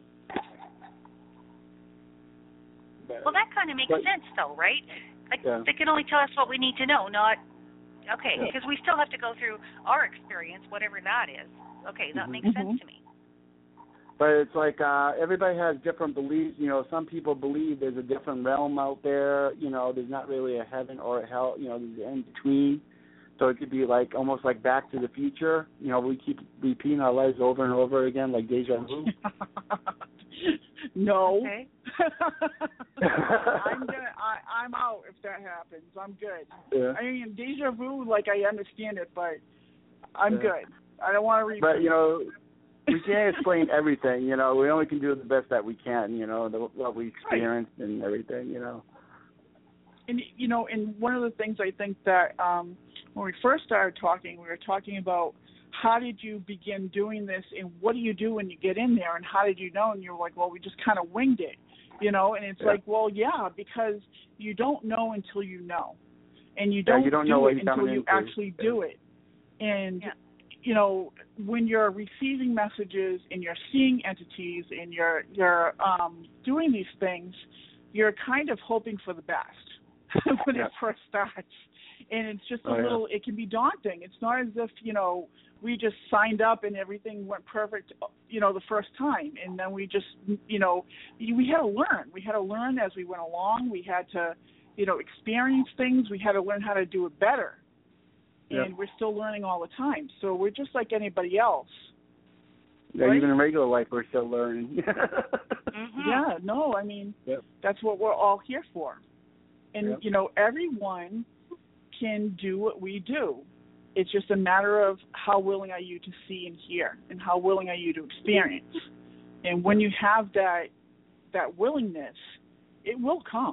Well, that kind of makes but, sense, though, right? Like yeah. they can only tell us what we need to know, not. Okay, yeah. because we still have to go through our experience, whatever that is. Okay, that mm-hmm. makes mm-hmm. sense to me. But it's like uh, everybody has different beliefs. You know, some people believe there's a different realm out there. You know, there's not really a heaven or a hell. You know, there's an in between. So it could be like almost like Back to the Future. You know, we keep repeating our lives over and over again, like deja vu. No. Okay. I'm gonna. I, I'm out if that happens. I'm good. Yeah. I mean, deja vu, like I understand it, but I'm yeah. good. I don't want to repeat. But you know, we can't explain everything. You know, we only can do the best that we can. You know, the, what we experienced right. and everything. You know. And you know, and one of the things I think that um, when we first started talking, we were talking about how did you begin doing this, and what do you do when you get in there, and how did you know? And you're like, well, we just kind of winged it, you know. And it's yeah. like, well, yeah, because you don't know until you know, and you don't, yeah, you don't do know it until you into. actually yeah. do it. And yeah. you know, when you're receiving messages and you're seeing entities and you're you're um, doing these things, you're kind of hoping for the best when yeah. it first starts. And it's just a oh, little, yeah. it can be daunting. It's not as if, you know, we just signed up and everything went perfect, you know, the first time. And then we just, you know, we had to learn. We had to learn as we went along. We had to, you know, experience things. We had to learn how to do it better. Yeah. And we're still learning all the time. So we're just like anybody else. Yeah, right? even in regular life, we're still learning. mm-hmm. Yeah, no, I mean, yep. that's what we're all here for. And, yep. you know, everyone can do what we do. It's just a matter of how willing are you to see and hear, and how willing are you to experience. And when you have that that willingness, it will come.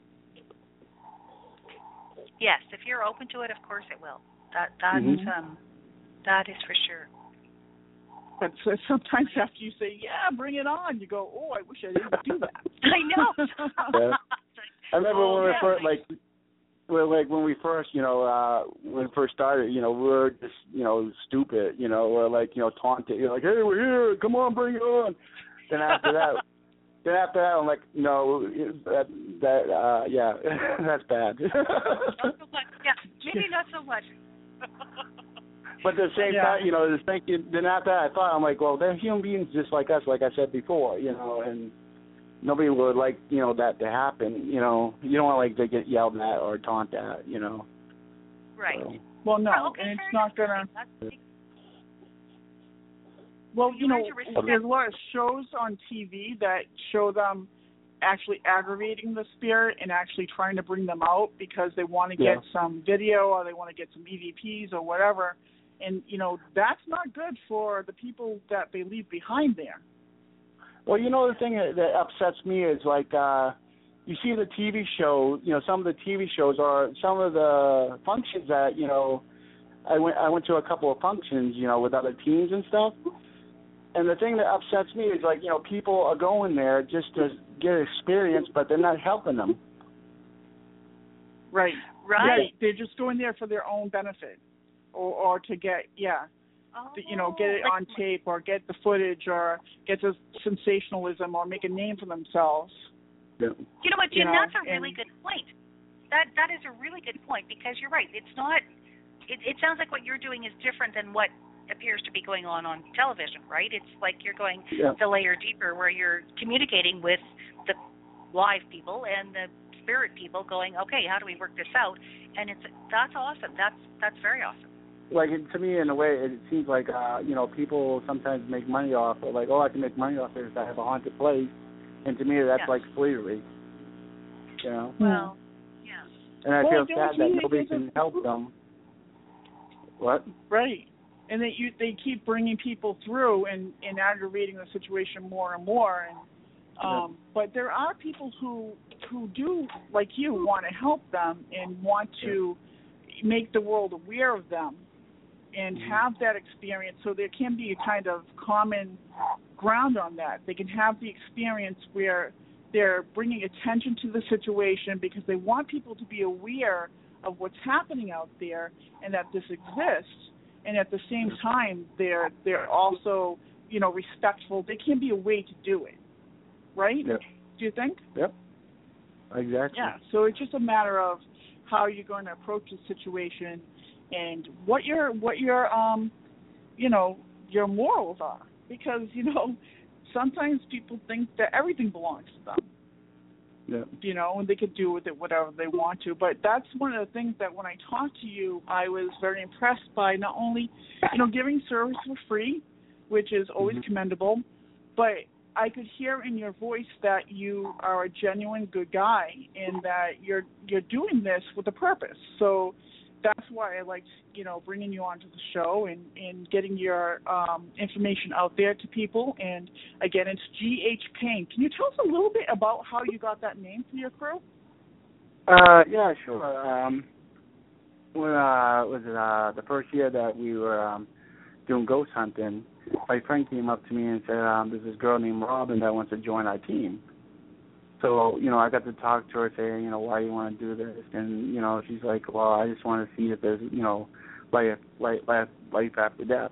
Yes, if you're open to it, of course it will. That that's mm-hmm. um, that is for sure. But so sometimes after you say, "Yeah, bring it on," you go, "Oh, I wish I didn't do that." I know. yeah. I remember oh, when we yeah. first, like, well, like when we first, you know, uh, when we first started, you know, we were just, you know, stupid, you know, or like, you know, taunted. You're like, hey, we're here, come on, bring it on. Then after that, then after that, I'm like, no, that, that, uh, yeah, that's bad. Not so much. Yeah, maybe not so much. But at the same yeah. time, you know, just thinking, then after that, I thought, I'm like, well, they're human beings just like us, like I said before, you know, and nobody would like, you know, that to happen, you know. You don't want, like, to get yelled at or taunted at, you know. Right. So. Well, no, Well, okay, and it's fair not enough. going to... Well, you You know, learn to respect- there's a lot of shows on T V that show them actually aggravating the spirit and actually trying to bring them out because they want to get Yeah. some video or they want to get some E V Ps or whatever. And, you know, that's not good for the people that they leave behind there. Well, you know, the thing that that upsets me is, like, uh, you see the T V show, you know, some of the T V shows or some of the functions that, you know, I went I went to a couple of functions, you know, with other teams and stuff. And the thing that upsets me is, like, you know, people are going there just to get experience, but they're not helping them. Right. Right. They're just going there for their own benefit or, or to get, yeah, Oh, to, you know, get it like- on tape or get the footage or get the sensationalism or make a name for themselves. Yeah. You know what, Jim? You know, that's a really and- good point. That that is a really good point because you're right. It's not. It, it sounds like what you're doing is different than what appears to be going on on television, right? It's like you're going Yeah. the layer deeper, where you're communicating with the live people and the spirit people, going, okay, how do we work this out? And it's that's awesome. That's that's very awesome. Like, it, to me, in a way, it seems like, uh, you know, people sometimes make money off of, like, oh, I can make money off this, I have a haunted place. And to me, that's Yeah. like slavery, you know? Well, yeah. And I Well, feel don't sad you that think nobody it's a- can help them. What? Right. And they you, they keep bringing people through and, and aggravating the situation more and more. And um, but there are people who who do, like you, want to help them and want to make the world aware of them and have that experience. So there can be a kind of common ground on that. They can have the experience where they're bringing attention to the situation because they want people to be aware of what's happening out there and that this exists. And at the same time, they're they're also, you know, respectful. There can be a way to do it, right? Yep. Do you think? Yep. Exactly. Yeah. So it's just a matter of how you're going to approach the situation and what your what your um, you know, your morals are. Because you know, sometimes people think that everything belongs to them. Yeah. You know, and they could do with it whatever they want to. But that's one of the things that when I talked to you, I was very impressed by not only, you know, giving service for free, which is always Mm-hmm. commendable, but I could hear in your voice that you are a genuine good guy and that you're you're doing this with a purpose. So that's why I liked, you know, bringing you onto the show and, and getting your um, information out there to people. And, again, it's G H Payne. Can you tell us a little bit about how you got that name for your crew? Uh, yeah, sure. Um, when uh, was it uh, the first year that we were um, doing ghost hunting, my friend came up to me and said, um, there's this girl named Robin that wants to join our team. So, you know, I got to talk to her, saying, you know, why you want to do this? And, you know, she's like, well, I just want to see if there's, you know, life, life, life, life after death.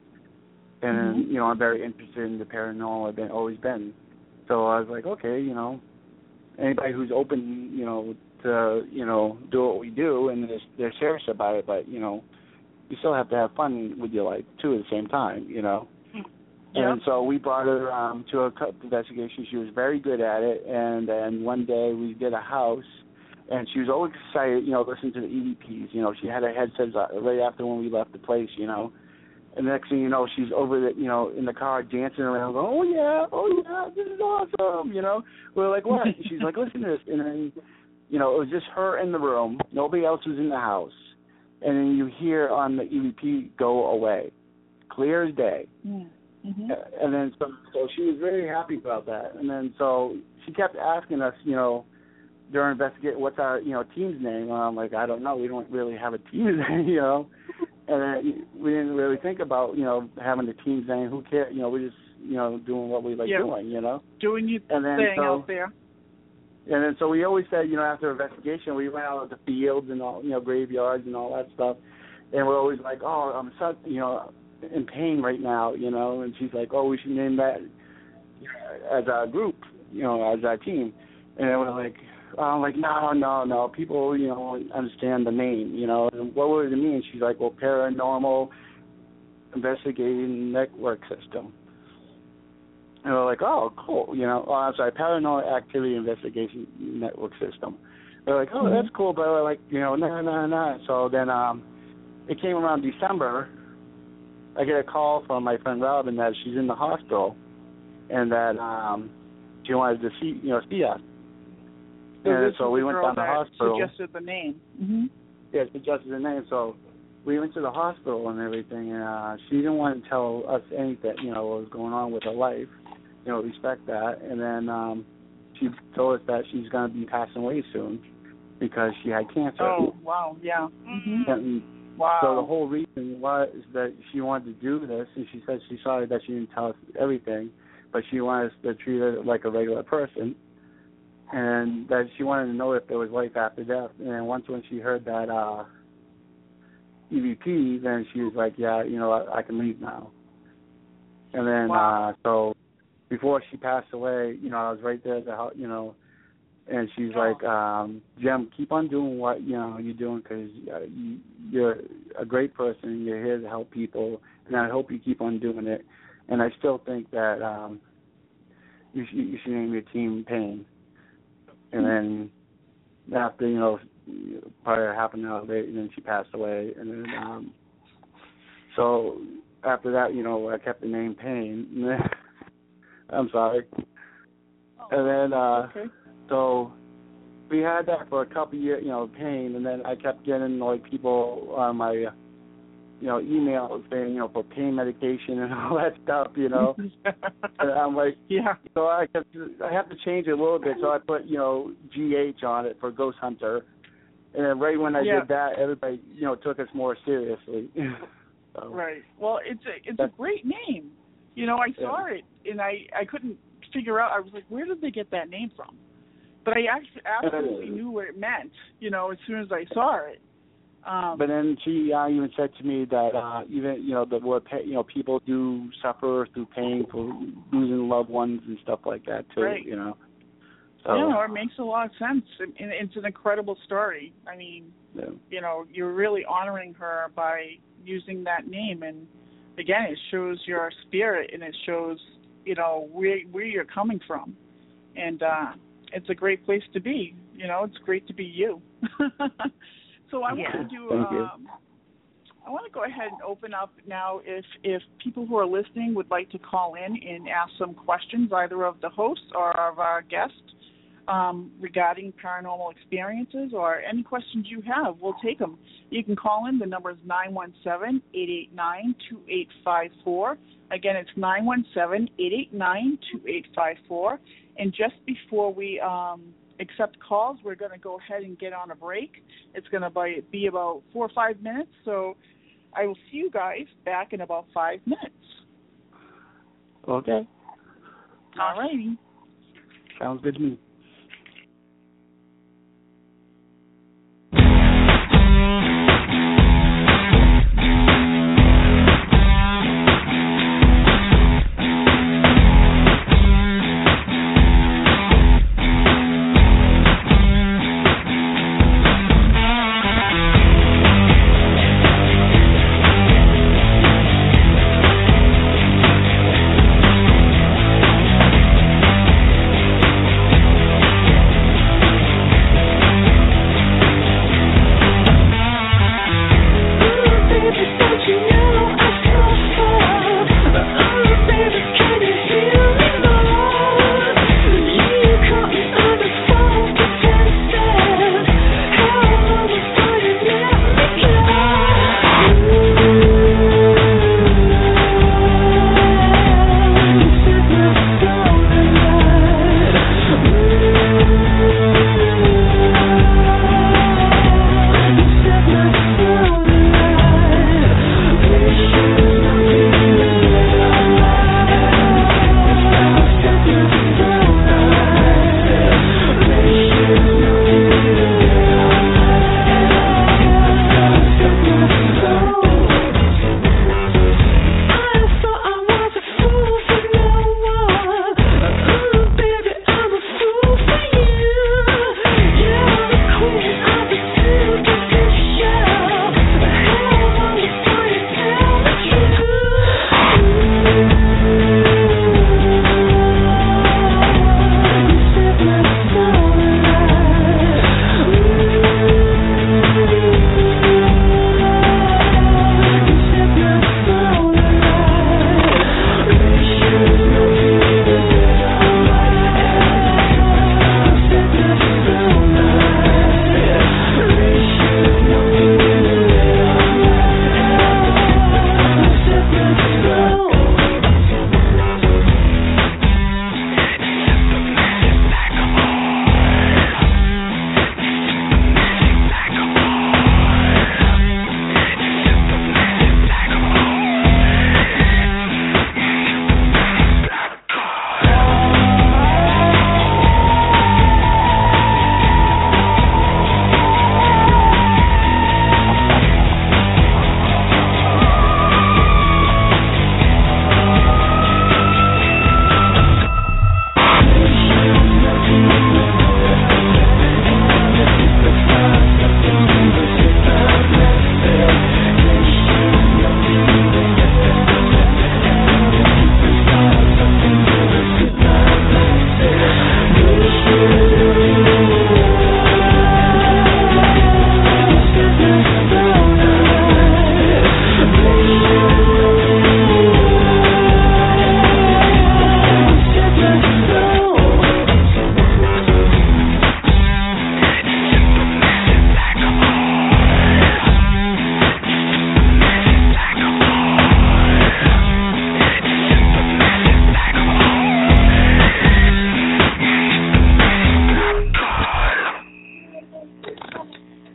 And, Mm-hmm. you know, I'm very interested in the paranormal. I've been, always been. So I was like, okay, you know, anybody who's open, you know, to, you know, do what we do, and they're, they're serious about it, but, you know, you still have to have fun with your life, too, at the same time, you know. Yeah. And so we brought her um, to a couple investigations. She was very good at it. And then one day we did a house, and she was always excited, you know, listening to the E V Ps. You know, she had her headsets right after when we left the place, you know. And the next thing you know, she's over the, you know, in the car dancing around, going, oh, yeah, oh, yeah, this is awesome, you know. We're like, what? And she's like, listen to this. And then, you know, it was just her in the room. Nobody else was in the house. And then you hear on the E V P go away, clear as day. Mm. Mm-hmm. And then so, so she was very happy about that. And then so she kept asking us, you know, during investigate, what's our, you know, team's name? And I'm like, I don't know. We don't really have a team's name, you know. And then we didn't really think about, you know, having a team's name. Who cares? You know, we're just, you know, doing what we like Yeah. doing, you know. Doing your And then thing so, out there. And then so we always said, you know, after investigation, we went out to the fields and all, you know, graveyards and all that stuff, and we're always like, oh, I'm so, you know, in pain right now, you know. And she's like, oh, we should name that as our group, you know, as our team. And then we're like, I'm like, no, no, no. People, you know, understand the name, you know. And what would it mean? She's like, well, Paranormal Investigating Network System. And we're like, oh, cool, you know. Oh, I'm sorry, Paranormal Activity Investigation Network System. We're like, oh, that's cool, but we're like, you know, no, no, no. So then um, it came around December. I get a call from my friend Robin that she's in the hospital and that um, she wanted to see, you know, see us. So, and so we went down to the hospital. Suggested the name. Mm-hmm. Yeah, suggested the name. So we went to the hospital and everything, and uh, she didn't want to tell us anything, you know, what was going on with her life. You know, respect that. And then um, she told us that she's going to be passing away soon because she had cancer. Oh, wow, yeah. Mm-hmm. And wow. So the whole reason was that she wanted to do this, and she said she's sorry that she didn't tell us everything, but she wanted us to treat her like a regular person. And that she wanted to know if there was life after death. And once when she heard that uh, E V P, then she was like, yeah, you know, I, I can leave now. And then, wow. uh, so before she passed away, you know, I was right there to help, you know, and she's oh. like, um, Jim, keep on doing what, you know, you're doing because uh, you, you're a great person. You're here to help people, and I hope you keep on doing it. And I still think that um, you, should, you should name your team Pain. And then after, you know, probably half an hour later, then she passed away. And then, um, so after that, you know, I kept the name Pain. I'm sorry. Oh, and then, uh, okay. so we had that for a couple of years, you know, Pain. And then I kept getting, like, people on my, you know, emails saying, you know, for pain medication and all that stuff, you know. And I'm like, yeah. So I have, to, I have to change it a little bit. So I put, you know, G H on it for Ghost Hunter. And then right when I yeah. did that, everybody, you know, took us more seriously. So, right. Well, it's a it's a great name. You know, I saw yeah. it and I, I couldn't figure out. I was like, where did they get that name from? But I actually absolutely knew what it meant. You know, as soon as I saw it. Um, but then she uh, even said to me that uh, even, you know, the word, you know, people do suffer through pain for losing loved ones and stuff like that too, right. you know. So, yeah, no, it makes a lot of sense. And it's an incredible story. I mean, yeah. you know, you're really honoring her by using that name. And, again, it shows your spirit and it shows, you know, where, where you're coming from. And uh, it's a great place to be. You know, it's great to be you. So I yeah. want to do. Thank you. Um, I want to go ahead and open up now. If if people who are listening would like to call in and ask some questions, either of the hosts or of our guest, um, regarding paranormal experiences or any questions you have, we'll take them. You can call in. The number is nine one seven, eight eight nine, two eight five four. Again, it's nine one seven, eight eight nine, two eight five four. And just before we um, accept calls, we're going to go ahead and get on a break. It's going to be about four or five minutes, so I will see you guys back in about five minutes. Okay. All righty. Sounds good to me.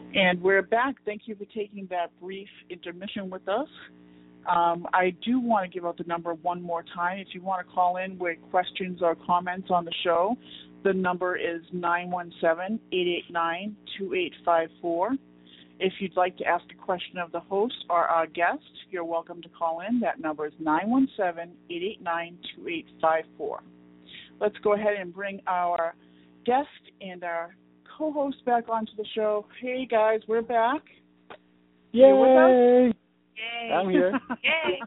And we're back. Thank you for taking that brief intermission with us. Um, I do want to give out the number one more time. If you want to call in with questions or comments on the show, the number is nine one seven, eight eight nine, two eight five four. If you'd like to ask a question of the host or our guest, you're welcome to call in. That number is nine one seven, eight eight nine, two eight five four. Let's go ahead and bring our guest and our co-host back onto the show. Hey, guys, we're back. Yay! You with us? Yay. I'm here. Yay.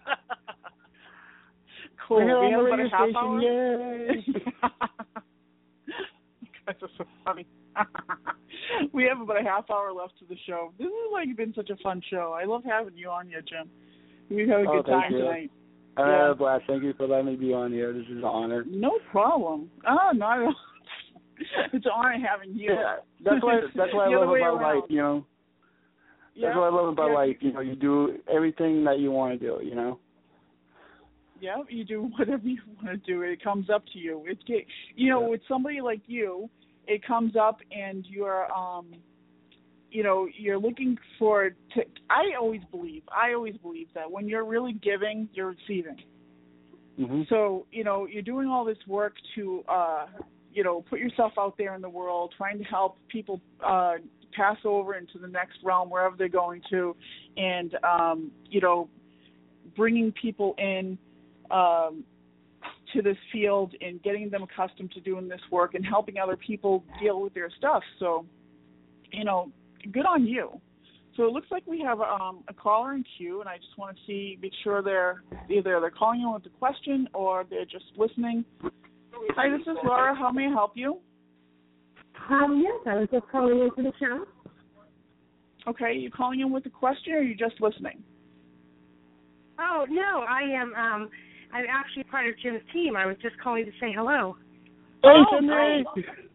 Cool. We're here We on have the about a radio half station. hour. Yay! You guys are so funny. We have about a half hour left to the show. This has like been such a fun show. I love having you on here, Jim. We've had a Oh, good time thank you. tonight. I Yeah. had a blast. Thank you for letting me be on here. This is an honor. No problem. Oh, not at all. It's an honor having you. Yeah, that's why. That's what I The other love way about around. life. You know. Yeah. That's what I love about yeah. life. You know, you do everything that you want to do. You know. Yeah, you do whatever you want to do. It comes up to you. It's get, you know, Yeah. with somebody like you, it comes up and you're, um, you know, you're looking for. To, I always believe. I always believe that when you're really giving, you're receiving. Mm-hmm. So, you know, you're doing all this work to, uh, you know, put yourself out there in the world, trying to help people uh, pass over into the next realm, wherever they're going to, and, um, you know, bringing people in um, to this field and getting them accustomed to doing this work and helping other people deal with their stuff. So, you know, good on you. So it looks like we have um, a caller in queue, and I just want to see, make sure they're either they're calling in with a question or they're just listening. Hi, this is Laura. How may I help you? Um, yes, I was just calling into the show. Okay, you calling in with a question or are you just listening? Oh, no, I am, um, I'm actually part of Jim's team. I was just calling to say hello. Hey, Oh, Cindy!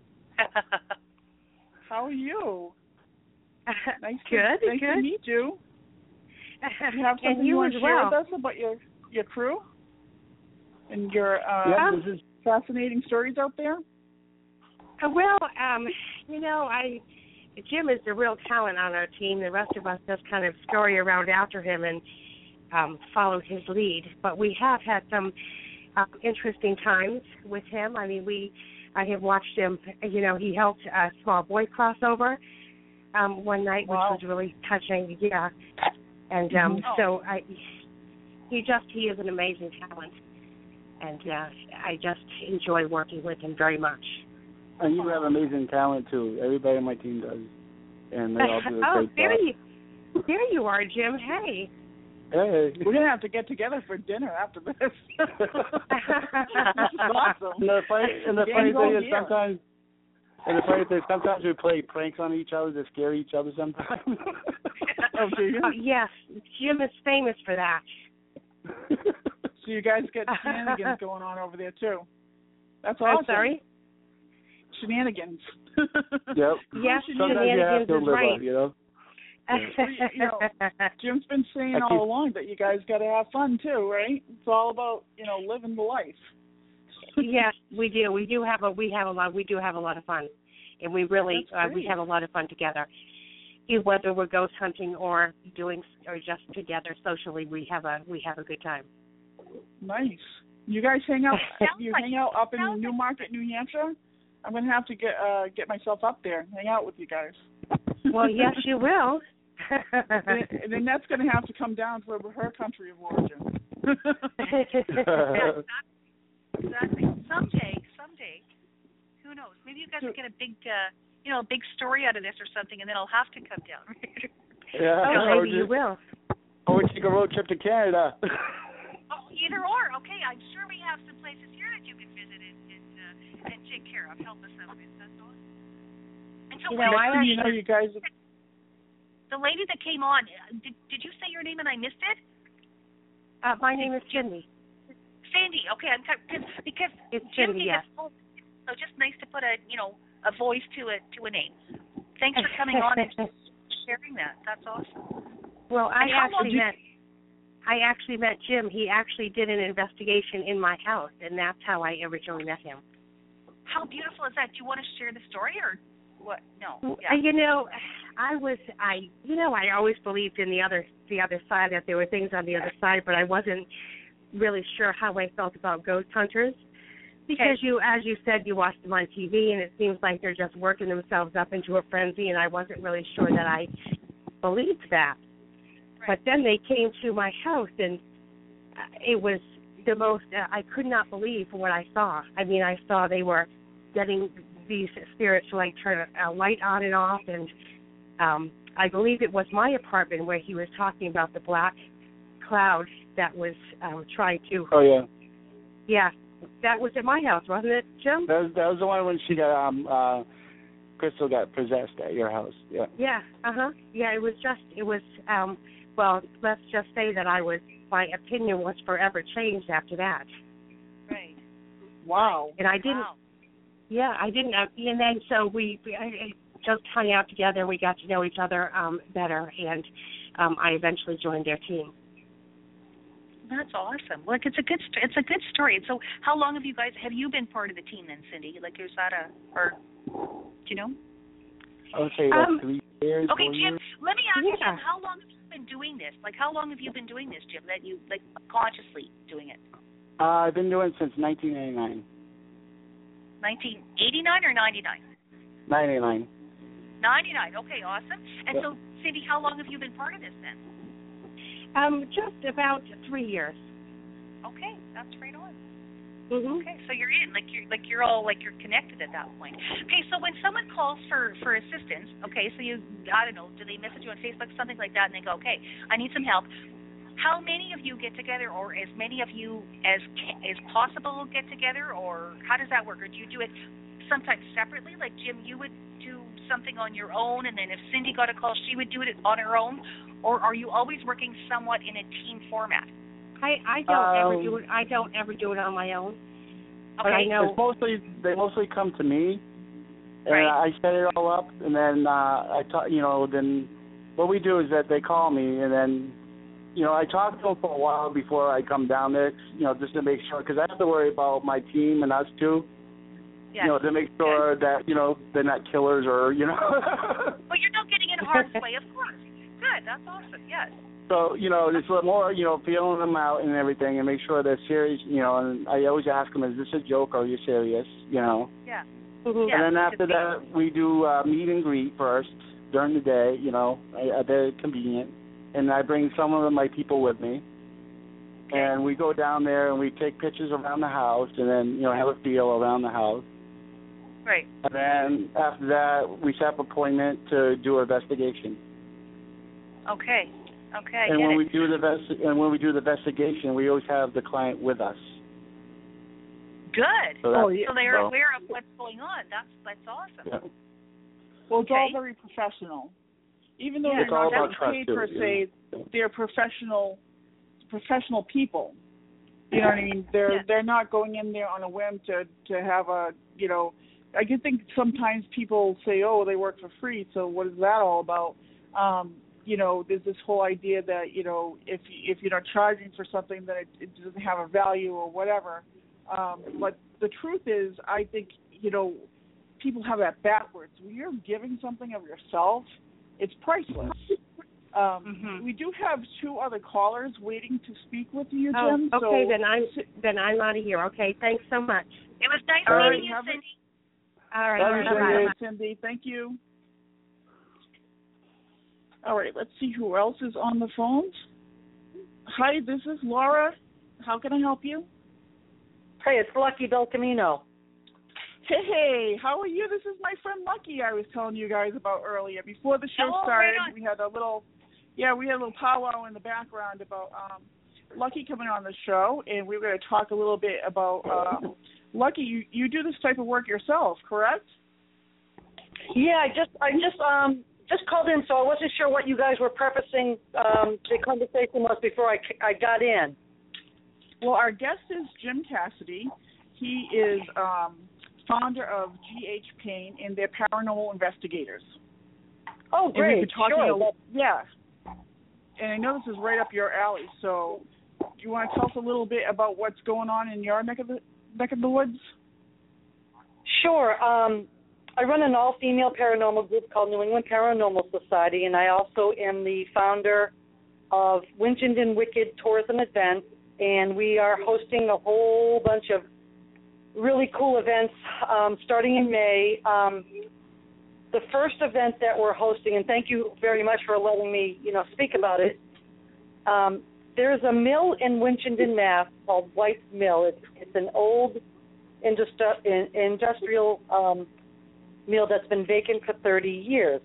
How are you? Nice to, good, nice good. to meet you. You have something and you, you want as to share well. with us about your, your crew and your uh, Yeah, this is. fascinating stories out there? Uh, well, um, you know, I Jim is the real talent on our team. The rest of us just kind of scurry around after him and um, follow his lead. But we have had some uh, interesting times with him. I mean, we I have watched him. You know, he helped a small boy cross over um, one night, Wow. which was really touching. Yeah, and um, Mhm. so I, he just he is an amazing talent. And uh, I just enjoy working with him very much. And you have amazing talent too. Everybody on my team does, and they all do a oh, great there job. you, there you are, Jim. Hey. Hey. We're going to have to get together for dinner after this. This is awesome. And the funny, and the Game funny going thing is here. sometimes, and the funny thing is sometimes we play pranks on each other to scare each other sometimes. Oh, do you? Oh, yes, Jim is famous for that. So you guys get shenanigans going on over there too. That's I'm awesome. sorry? Shenanigans. Yep. Yes, Sometimes you have shenanigans to is live right. up, you know. you know, Jim's been saying I all keep- along that you guys got to have fun too, right? It's all about, you know, living the life. Yes, we do. We do have a we have a lot. We do have a lot of fun, and we really That's uh, we great. have a lot of fun together. E- Whether we're ghost hunting or doing or just together socially, we have a we have a good time. Nice. You guys hang out. Sounds You like- hang out up in sounds like- Newmarket, New Hampshire. I'm gonna have to get uh get myself up there, hang out with you guys. Well, yes, you will. and, and then that's gonna have to come down to her country of origin. Exactly. Someday, someday, who knows? Maybe you guys will get a big, uh, you know, a big story out of this or something, and then I'll have to come down. Yeah. Oh, or, maybe you just, will. or take a road trip to Canada. Oh, either or. Okay, I'm sure we have some places here that you can visit and and, uh, and take care of, help us out with. That's awesome. And so, You know, wait, I you know, you guys. the lady that came on, uh, did did you say your name and I missed it? Uh, my name is Cindy. Sandy. Okay, I'm t- cause, because It's Jim Cindy, gave yes. us both, so just nice to put a you know a voice to a to a name. Thanks for coming on and sharing that. That's awesome. Well, I And how long actually did- met I actually met Jim. He actually did an investigation in my house, and that's how I originally met him. How beautiful is that? Do you want to share the story or what? No. Uh, Yeah. You know, I was, I, you know, I always believed in the other, the other side, that there were things on the other side, but I wasn't really sure how I felt about ghost hunters. Because okay. you, as you said, you watch them on T V, and it seems like they're just working themselves up into a frenzy, and I wasn't really sure that I believed that. Right. But then they came to my house, and it was the most, uh, I could not believe what I saw. I mean, I saw they were getting these spirits to, like, turn a light on and off, and um, I believe it was my apartment where he was talking about the black cloud that was um, trying to... Oh, yeah. Yeah, that was at my house, wasn't it, Jim? That was, that was the one when she got, um, uh, Crystal got possessed at your house, yeah. Yeah, uh-huh. Yeah, it was just, it was, um, well, let's just say that I was, my opinion was forever changed after that. Right. Wow. And I didn't... Wow. Yeah, I didn't, uh, and then so we, we I, I just hung out together. We got to know each other um, better, and um, I eventually joined their team. That's awesome. Like, it's a good, st- it's a good story. And so, how long have you guys, have you been part of the team then, Cindy? Like, is that a, or, do you know? I would say like um, three years. Okay, Jim, years. let me ask you, Yeah. Jim, how long have you been doing this? Like, how long have you been doing this, Jim, that you, like, consciously doing it? Uh, I've been doing it since nineteen ninety-nine. nineteen eighty-nine or ninety-nine? ninety-nine. ninety-nine, okay, awesome. And Yeah. so, Cindy, how long have you been part of this then? Um, just about three years. Okay, that's right on. Mm-hmm. Okay, so you're in, like you're like you're all like you're connected at that point. Okay, so when someone calls for for assistance, okay, so you I don't know, do they message you on Facebook, something like that, and they go, okay, I need some help. How many of you get together, or as many of you as as possible get together, or how does that work? Or do you do it sometimes separately? Like Jim, you would do something on your own, and then if Cindy got a call, she would do it on her own, or are you always working somewhat in a team format? I, I don't Um, ever do it. I don't ever do it on my own. Okay. But I know. It's mostly, they mostly come to me, and Right. I set it all up, and then uh, I talk. You know, then what we do is that they call me, and then you know I talk to them for a while before I come down there. You know, just to make sure, because I have to worry about my team and us too. Yes. You know, to make sure Yes. that you know they're not killers or you know. Well, you're not getting in harm's way, of course. Good. That's awesome. Yes. So, you know, it's a little more, you know, feeling them out and everything and make sure they're serious, you know, and I always ask them, is this a joke or are you serious, you know? Yeah. Mm-hmm. Yeah. And then after that, we do uh, meet and greet first during the day, you know, uh, very convenient. And I bring some of my people with me. Okay. And we go down there and we take pictures around the house and then, you know, have a feel around the house. Right. And then after that, we set up an appointment to do an investigation. Okay. Okay. I And get when it. we do the vest- and when we do the investigation, we always have the client with us. Good. So, Oh, that's, yeah. So they're so, aware of what's going on. That's that's awesome. yeah. Well, it's all Okay. very professional. Even though Yeah, they're it's all not about getting paid trust, per too, se, they're professional professional people. You know what I mean? They're Yeah. they're not going in there on a whim to to have a you know. I can think sometimes people say, oh, they work for free, so what is that all about? Um, you know, there's this whole idea that you know if if you're not charging for something, then it, it doesn't have a value or whatever. Um, but the truth is, I think you know people have that backwards. When you're giving something of yourself, it's priceless. Um, Mhm. We do have two other callers waiting to speak with you, Oh, Jim. okay, so then I'm then I'm out of here. Okay, thanks so much. It was nice All right, meeting you, have a- Cindy. All right, Love all you, right, bye-bye. Cindy. Cindy. Thank you. All right, let's see who else is on the phones. Hi, this is Laura. How can I help you? Hey, it's Lucky Del Camino. Hey, hey, how are you? This is my friend Lucky I was telling you guys about earlier. Before the show Oh, started, right on. we had a little, yeah, we had a little powwow in the background about um, Lucky coming on the show, and we were going to talk a little bit about, um, Lucky, you, you do this type of work yourself, correct? Yeah, I just I just um just called in, so I wasn't sure what you guys were prefacing um, the conversation was before I, I got in. Well, our guest is Jim Cassidy. He is um, founder of G H Payne and they're paranormal investigators. Oh, And we've great. been talking Sure. a, yeah. And I know this is right up your alley, so do you want to tell us a little bit about what's going on in your neck of the neck of the woods? Sure. Um, I run an all-female paranormal group called New England Paranormal Society, and I also am the founder of Winchendon Wicked Tours and Events, and we are hosting a whole bunch of really cool events um, starting in May. Um, the first event that we're hosting, and thank you very much for letting me, you know, speak about it. Um, there's a mill in Winchendon, Mass. called White's Mill. It's, it's an old industri- industrial um, mill that's been vacant for thirty years.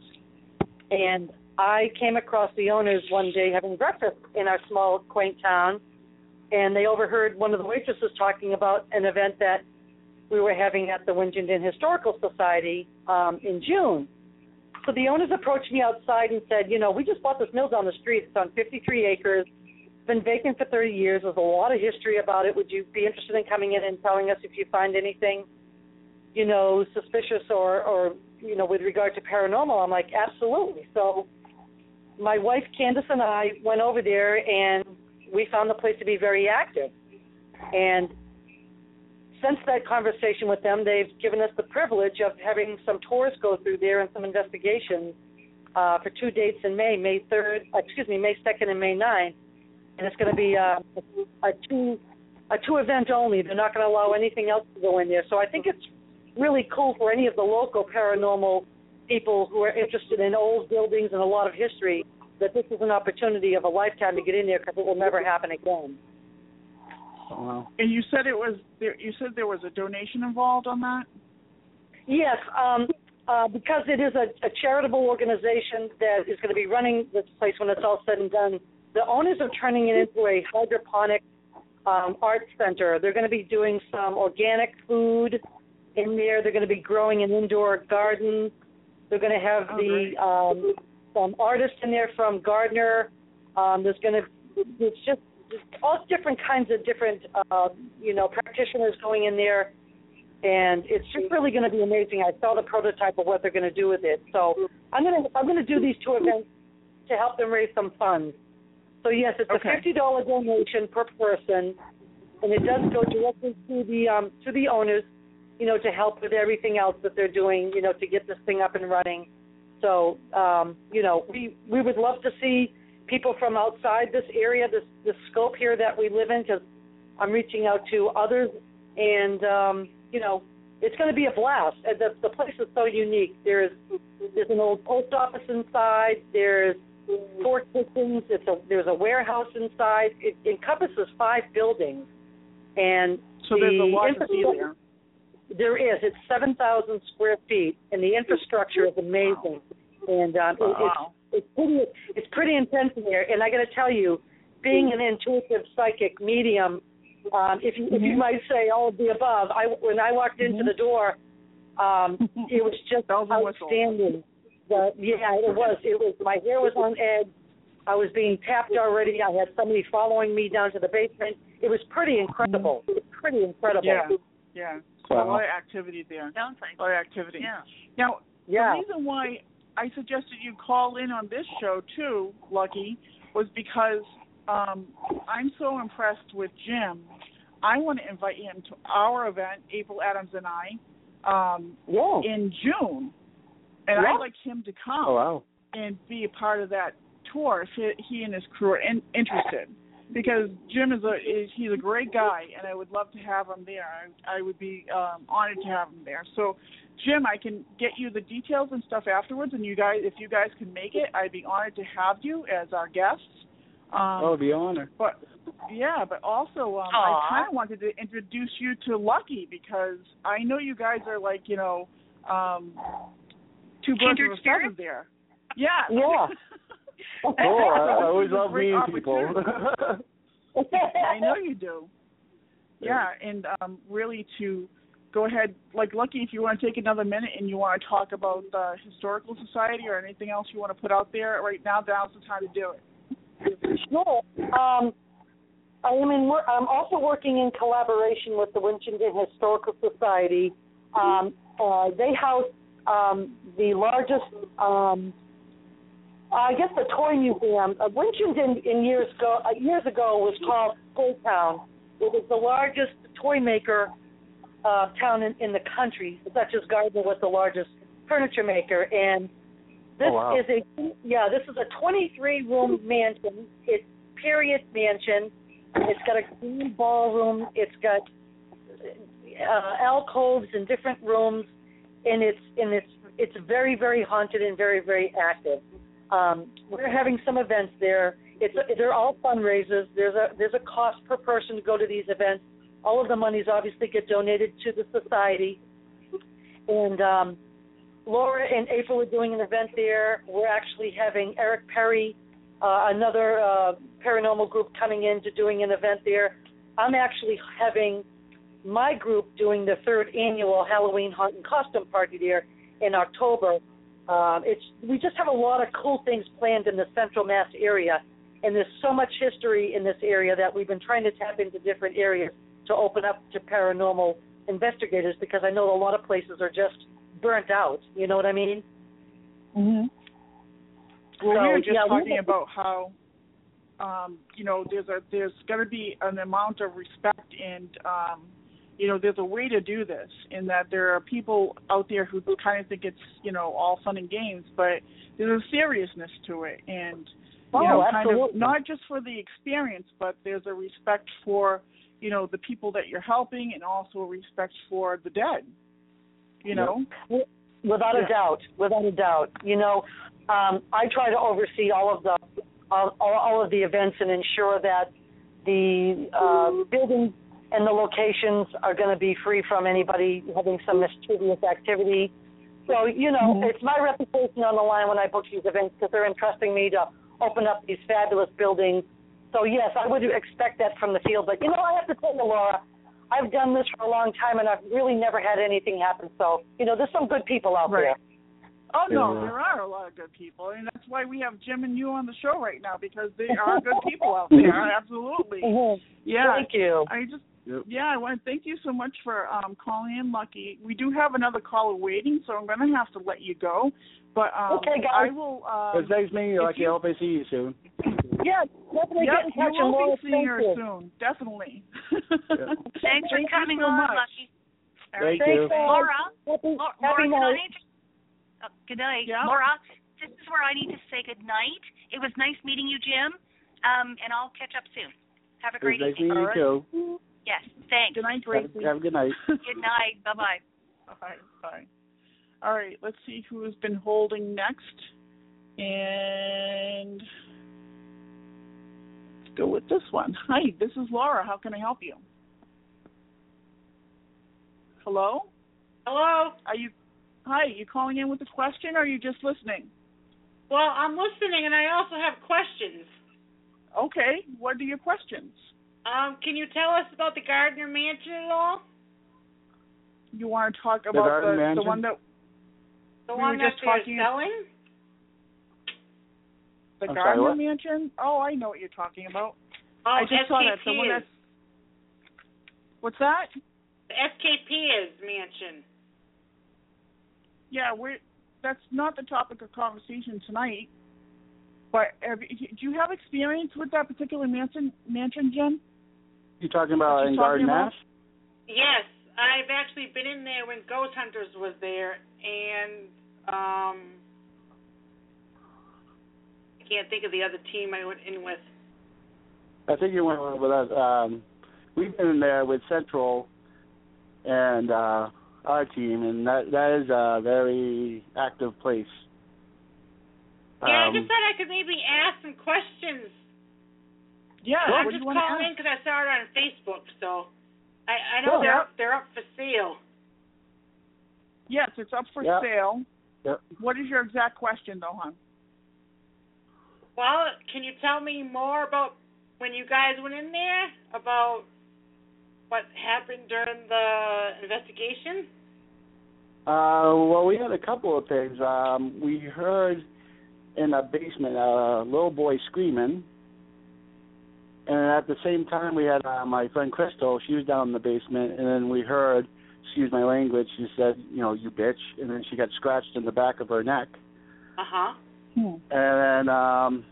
And I came across the owners one day having breakfast in our small, quaint town, and they overheard one of the waitresses talking about an event that we were having at the Winchendon Historical Society um, in June. So the owners approached me outside and said, you know, we just bought this mill down the street. It's on fifty-three acres. It's been vacant for thirty years. There's a lot of history about it. Would you be interested in coming in and telling us if you find anything, you know, suspicious or, or you know, with regard to paranormal? I'm like, absolutely. So my wife, Candace, and I went over there, and we found the place to be very active. And since that conversation with them, they've given us the privilege of having some tours go through there and some investigations uh, for two dates in May, May third, excuse me, May second and May ninth. And it's going to be uh, a two a two event only. They're not going to allow anything else to go in there. So I think it's really cool for any of the local paranormal people who are interested in old buildings and a lot of history, that this is an opportunity of a lifetime to get in there, because it will never happen again. Oh, wow. And you said it was there. You said there was a donation involved on that. Yes, um, uh, because it is a, a charitable organization that is going to be running this place when it's all said and done. The owners are turning it into a hydroponic um, art center. They're going to be doing some organic food in there. They're going to be growing an indoor garden. They're going to have oh, the um, some artists in there from Gardner. Um, there's going to it's just all different kinds of different, uh, you know, practitioners going in there, and it's just really going to be amazing. I saw the prototype of what they're going to do with it. So I'm going to I'm going to do these two events to help them raise some funds. So yes, it's okay. a fifty dollars donation per person, and it does go directly to the um, to the owners, you know, to help with everything else that they're doing, you know, to get this thing up and running. So um, you know, we we would love to see people from outside this area, this, this scope here that we live in, because I'm reaching out to others, and, um, you know, it's going to be a blast. The, the place is so unique. There's there's an old post office inside. There's four kitchens. It's a, there's a warehouse inside. It encompasses five buildings. And so the there's a lot to see there. There is. It's seven thousand square feet, and the infrastructure is amazing. And um, wow. it, it's It's pretty, it's pretty intense in there, and I got to tell you, being an intuitive psychic medium, um, if you, mm-hmm. if you might say all of the above, I, when I walked into mm-hmm. the door, um, it was just outstanding. The, yeah, it was. It was. My hair was on edge. I was being tapped already. I had somebody following me down to the basement. It was pretty incredible. It was pretty incredible. Yeah, yeah. So wow. A lot of activity there. Sounds like a lot of activity. Yeah. Now, yeah. the reason why I suggested you call in on this show, too, Lucky, was because um, I'm so impressed with Jim. I want to invite him to our event, April Adams and I, um, yeah. in June. And yeah. I'd like him to come oh, wow. and be a part of that tour if he, he and his crew are in, interested. Because Jim is a is, he's a great guy, and I would love to have him there. I, I would be um, honored to have him there. So, Jim, I can get you the details and stuff afterwards, and you guys, if you guys can make it, I'd be honored to have you as our guests. Um, oh, the honor. But yeah, but also um, I kind of wanted to introduce you to Lucky, because I know you guys are like, you know, um, two birds with a feather there. Yeah. Yeah. Oh, I always love meeting people. I know you do. Yeah, and um, really to go ahead, like Lucky, if you want to take another minute and you want to talk about the Historical Society or anything else you want to put out there right now, now's the time to do it. Sure. Um, I am in, I'm also working in collaboration with the Winchendon Historical Society. Um, uh, they house um, the largest, um, I guess, the toy museum. Uh, Winchendon in years ago, uh, years ago was called Toy Town. It was the largest toy maker uh, town in, in the country, such as Gardner was the largest furniture maker, and this oh, wow. is a yeah, this is a twenty-three room mansion. It's period mansion. It's got a green ballroom. It's got uh, alcoves in different rooms, and it's and it's it's very very haunted and very very active. Um, we're having some events there. It's a, they're all fundraisers. There's a there's a cost per person to go to these events. All of the monies obviously get donated to the society. And um, Laura and April are doing an event there. We're actually having Eric Perry, uh, another uh, paranormal group, coming in to doing an event there. I'm actually having my group doing the third annual Halloween Haunt and Costume Party there in October. Um, it's we just have a lot of cool things planned in the Central Mass area, and there's so much history in this area that we've been trying to tap into different areas to open up to paranormal investigators, because I know a lot of places are just burnt out. You know what I mean? Mhm. Well, so, we were just yeah, talking we, about how, um, you know, there's a there's going to be an amount of respect, and um, you know, there's a way to do this. In that there are people out there who kind of think it's, you know, all fun and games, but there's a seriousness to it, and you oh, know, absolutely. kind of not just for the experience, but there's a respect for, you know, the people that you're helping, and also a respect for the dead. You know, without yeah. a doubt, without a doubt. You know, um, I try to oversee all of the all, all of the events and ensure that the uh, buildings and the locations are going to be free from anybody having some mischievous activity. So, you know, mm-hmm. it's my reputation on the line when I book these events, because they're entrusting me to open up these fabulous buildings. So, yes, I would expect that from the field. But, you know, I have to tell you, Laura, I've done this for a long time, and I've really never had anything happen. So, you know, there's some good people out right. there. Oh, no, yeah. there are a lot of good people, and that's why we have Jim and you on the show right now, because they are good people out there, absolutely. Mm-hmm. Yeah. Thank you. I just, yep. yeah, I want to thank you so much for um, calling in, Lucky. We do have another caller waiting, so I'm going to have to let you go. But um, okay, guys. I will. Um, It's nice meeting you, Lucky. I hope I see you soon. Yeah, definitely yep, get in touch. you will Laura, be seeing her you. soon, definitely. Yeah. Thanks for Thank coming you so on, much. Lucky. All right. Thank you. Laura, Happy, Laura, happy Laura night. can I just, oh, good night. Yeah. Laura, this is where I need to say good night. It was nice meeting you, Jim, um, and I'll catch up soon. Have a great It was nice evening. meeting you, too. Yes, thanks. Good night, Have, Gracie. have a good night. Good night. Bye-bye. Bye. Bye. All right, let's see who has been holding next. And let's go with this one. Hi, this is Laura. How can I help you? Hello? Hello? Are you Hi, you calling in with a question, or are you just listening? Well, I'm listening, and I also have questions. Okay, what are your questions? Um, can you tell us about the Gardner Mansion at all? You want to talk The about Garden the, the Mansion? one that The we one were that just they're talking selling? the I'm sorry, Gardner what? Mansion? Oh, I know what you're talking about. Oh, I just S K P saw that. The one is. that's What's that? The S K P is mansion. Yeah, we're that's not the topic of conversation tonight. But have, do you have experience with that particular mansion, mansion, Jen? You talking about What you in talking Garden about? Mass? Yes, I've actually been in there when Ghost Hunters was there, and um, I can't think of the other team I went in with. I think you went with us. Um, we've been in there with Central and uh, our team, and that that is a very active place. Yeah, Um, I just thought I could maybe ask some questions. Yeah, I'm what do just you want to calling in ask? because I saw it on Facebook, so I, I know Sure. they're up, they're up for sale. Yes, it's up for Yeah. sale. Yep. What is your exact question, though, hon? Well, can you tell me more about when you guys went in there, about what happened during the investigation? Uh, well, we had a couple of things. Um, we heard in the basement a little boy screaming, and at the same time we had uh, my friend Crystal. She was down in the basement, and then we heard, excuse my language, she said, you know, you bitch, and then she got scratched in the back of her neck. Uh-huh. Hmm. And then um,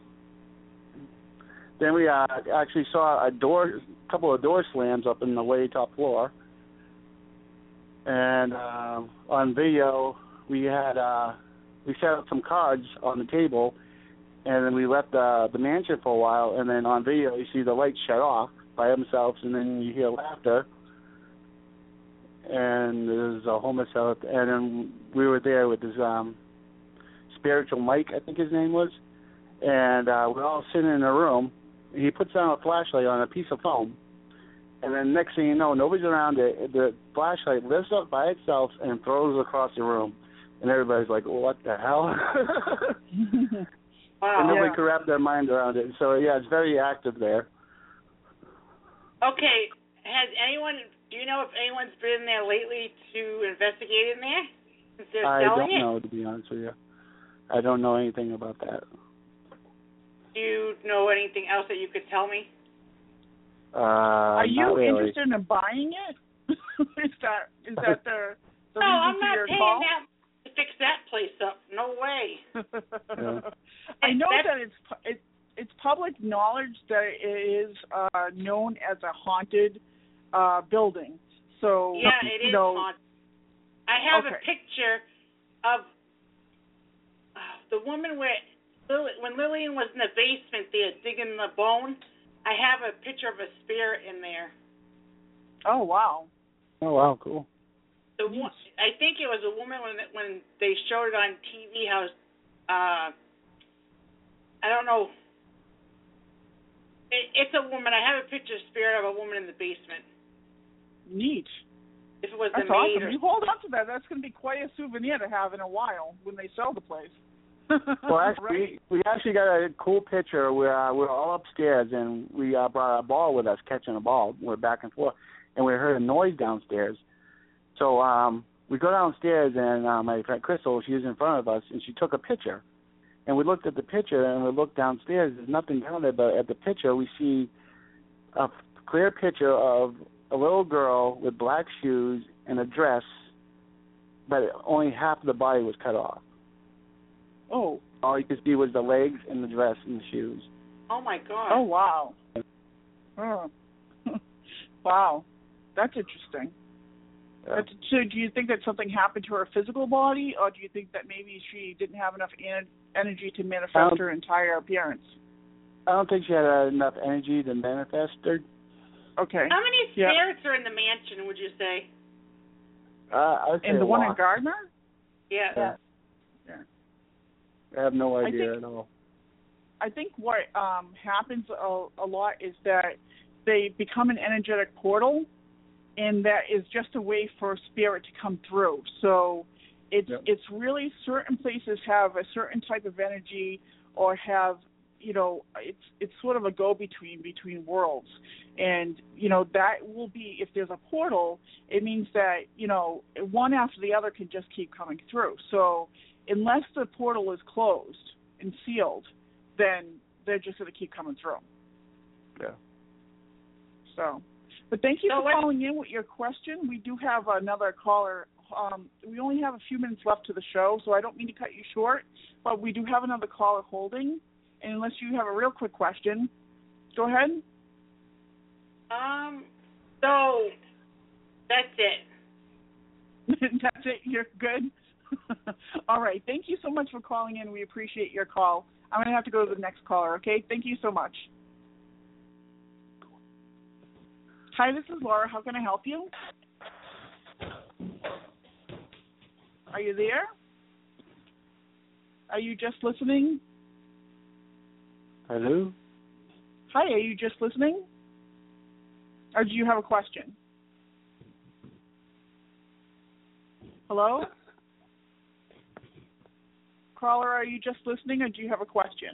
then we uh, actually saw a door, a couple of door slams up in the way top floor. And uh, on video, we had uh, we set up some cards on the table, and then we left the the mansion for a while. And then on video, you see the lights shut off by themselves, and then you hear laughter. And there's a homicide, and then we were there with this um, spiritual Mike, I think his name was, and uh, we're all sitting in a room. He puts down a flashlight on a piece of foam, and then next thing you know, nobody's around it. The flashlight lifts up by itself and throws across the room, and everybody's like, "What the hell?" Wow. And nobody Yeah. could wrap their mind around it. So yeah, it's very active there. Okay, has anyone, do you know if anyone's been there lately to investigate in there? Since they're I selling don't it? know, to be honest with you. I don't know anything about that. Do you know anything else that you could tell me? Uh, Are you not really. interested in buying it? is that is that the the No, reason I'm for not your paying call? that to fix that place up. No way. Yeah. I know That's- that it's pu- it, it's public knowledge that it is uh, known as a haunted uh, building. So Yeah, it you is know, haunted. I have a Okay. picture of uh, the woman where Lily, when Lillian was in the basement there digging the bone. I have a picture of a spirit in there. Oh wow. Oh wow, cool. The one, I think it was a woman when when they showed it on T V. How uh, I don't know. It, it's a woman. I have a picture of spirit of a woman in the basement. Neat. If it was That's the maid awesome. or You hold on to that. That's going to be quite a souvenir to have in a while when they sell the place. Well, actually, right? we, we actually got a cool picture where uh, we're all upstairs, and we uh, brought a ball with us, catching a ball. We're back and forth, and we heard a noise downstairs. So um, we go downstairs, and uh, my friend Crystal, she was in front of us, and she took a picture. And we looked at the picture, and we looked downstairs. There's nothing down there, but at the picture, we see a clear picture of a little girl with black shoes and a dress, but only half of the body was cut off. Oh. All you could see was the legs and the dress and the shoes. Oh my God. Oh wow. Oh. Wow. That's interesting. Yeah. But, so do you think that something happened to her physical body, or do you think that maybe she didn't have enough en- energy to manifest Um, her entire appearance? I don't think she had uh, enough energy to manifest her. Okay. How many Yeah. spirits are in the mansion? Would you say? Uh, I would say And the a one lot. in Gardner? Yeah. Yeah. Yeah. I have no I idea think- at all. I think what um, happens a, a lot is that they become an energetic portal, and that is just a way for spirit to come through. So it's Yep. it's really certain places have a certain type of energy, or have, you know, it's it's sort of a go-between between worlds. And, you know, that will be, if there's a portal, it means that, you know, one after the other can just keep coming through. So unless the portal is closed and sealed, then they're just going to keep coming through. Yeah. So, but thank you So for what- calling in with your question. We do have another caller. Um, we only have a few minutes left to the show, so I don't mean to cut you short, but we do have another caller holding. And unless you have a real quick question, go ahead. Um. So that's it. That's it. You're good. All right. Thank you so much for calling in. We appreciate your call. I'm going to have to go to the next caller, okay? Thank you so much. Hi, this is Laura. How can I help you? Are you there? Are you just listening? Hello? Hi, are you just listening? Or do you have a question? Hello? Caller, are you just listening, or do you have a question?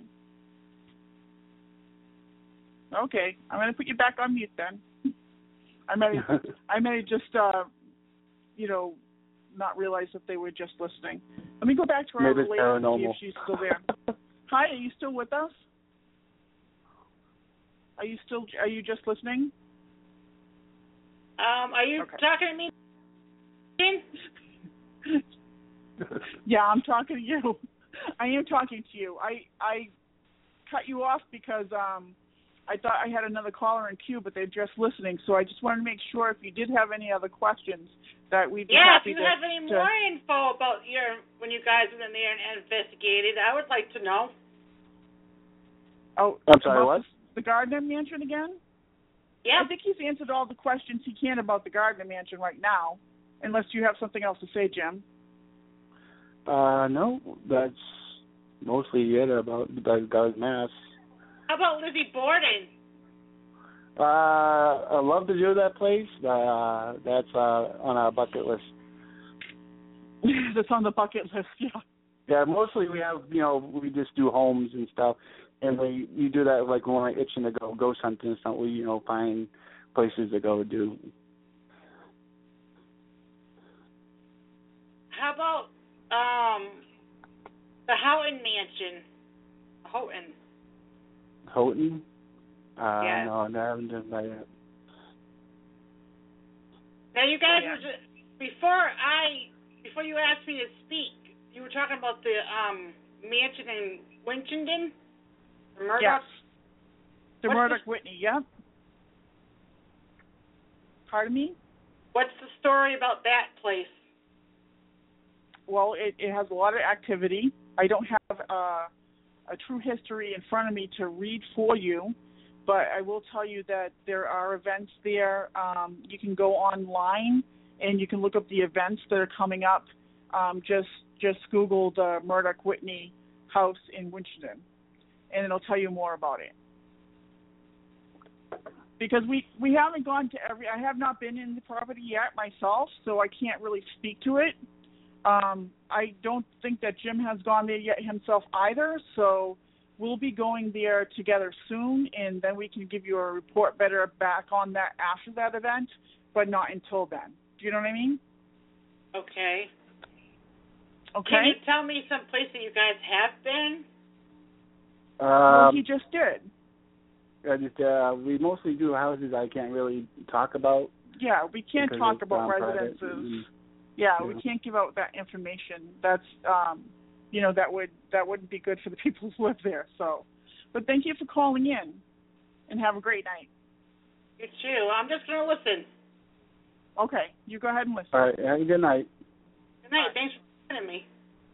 Okay, I'm going to put you back on mute then. I may, I may just, uh, you know, not realize that they were just listening. Let me go back to our Maybe it's lady and see paranormal. if she's still there. Hi, are you still with us? Are you still? Are you just listening? Um. Are you Okay. talking to me? Yeah, I'm talking to you. I am talking to you. I I cut you off because um I thought I had another caller in queue, but they're just listening. So I just wanted to make sure if you did have any other questions that we'd be yeah, happy to... Yeah, if you to, have any to, more info about your when you guys went in there and investigated, I would like to know. Oh, I'm sorry, what? The, the Gardner Mansion again? Yeah. I think he's answered all the questions he can about the Gardner Mansion right now, unless you have something else to say, Jim. Uh, no, that's mostly it about the Gardner Mass. How about Lizzie Borden? Uh, I'd love to do that place. Uh, that's uh, on our bucket list. That's on the bucket list, yeah. Yeah, mostly we have, you know, we just do homes and stuff, and we you do that like when we're itching to go ghost hunting and stuff. We, you know, find places to go do. How about um the Houghton Mansion? Houghton. Houghton? Uh, yeah. No, I haven't done that yet. Now you guys yeah. were just, before I before you asked me to speak, you were talking about the um mansion in Winchendon, the Murdoch. Yes. The What's Murdoch the, Whitney, yeah. Pardon me? What's the story about that place? Well, it, it has a lot of activity. I don't have uh, a true history in front of me to read for you, but I will tell you that there are events there. Um, you can go online and you can look up the events that are coming up. Um, just just Google the Murdoch Whitney house in Winchendon, and it'll tell you more about it. Because we, we haven't gone to every, I have not been in the property yet myself, so I can't really speak to it. Um, I don't think that Jim has gone there yet himself either, so we'll be going there together soon, and then we can give you a report better back on that after that event, but not until then. Do you know what I mean? Okay. Okay. Can you tell me some place that you guys have been? Um, well, he just did. I just, uh, we mostly do houses I can't really talk about. Yeah, we can't talk about um, residences. And, yeah, yeah, we can't give out that information. That's, um, you know, that would that wouldn't be good for the people who live there. So, but thank you for calling in, and have a great night. You too. I'm just gonna listen. Okay, you go ahead and listen. All right, have a good night. Good night. Thanks for joining me.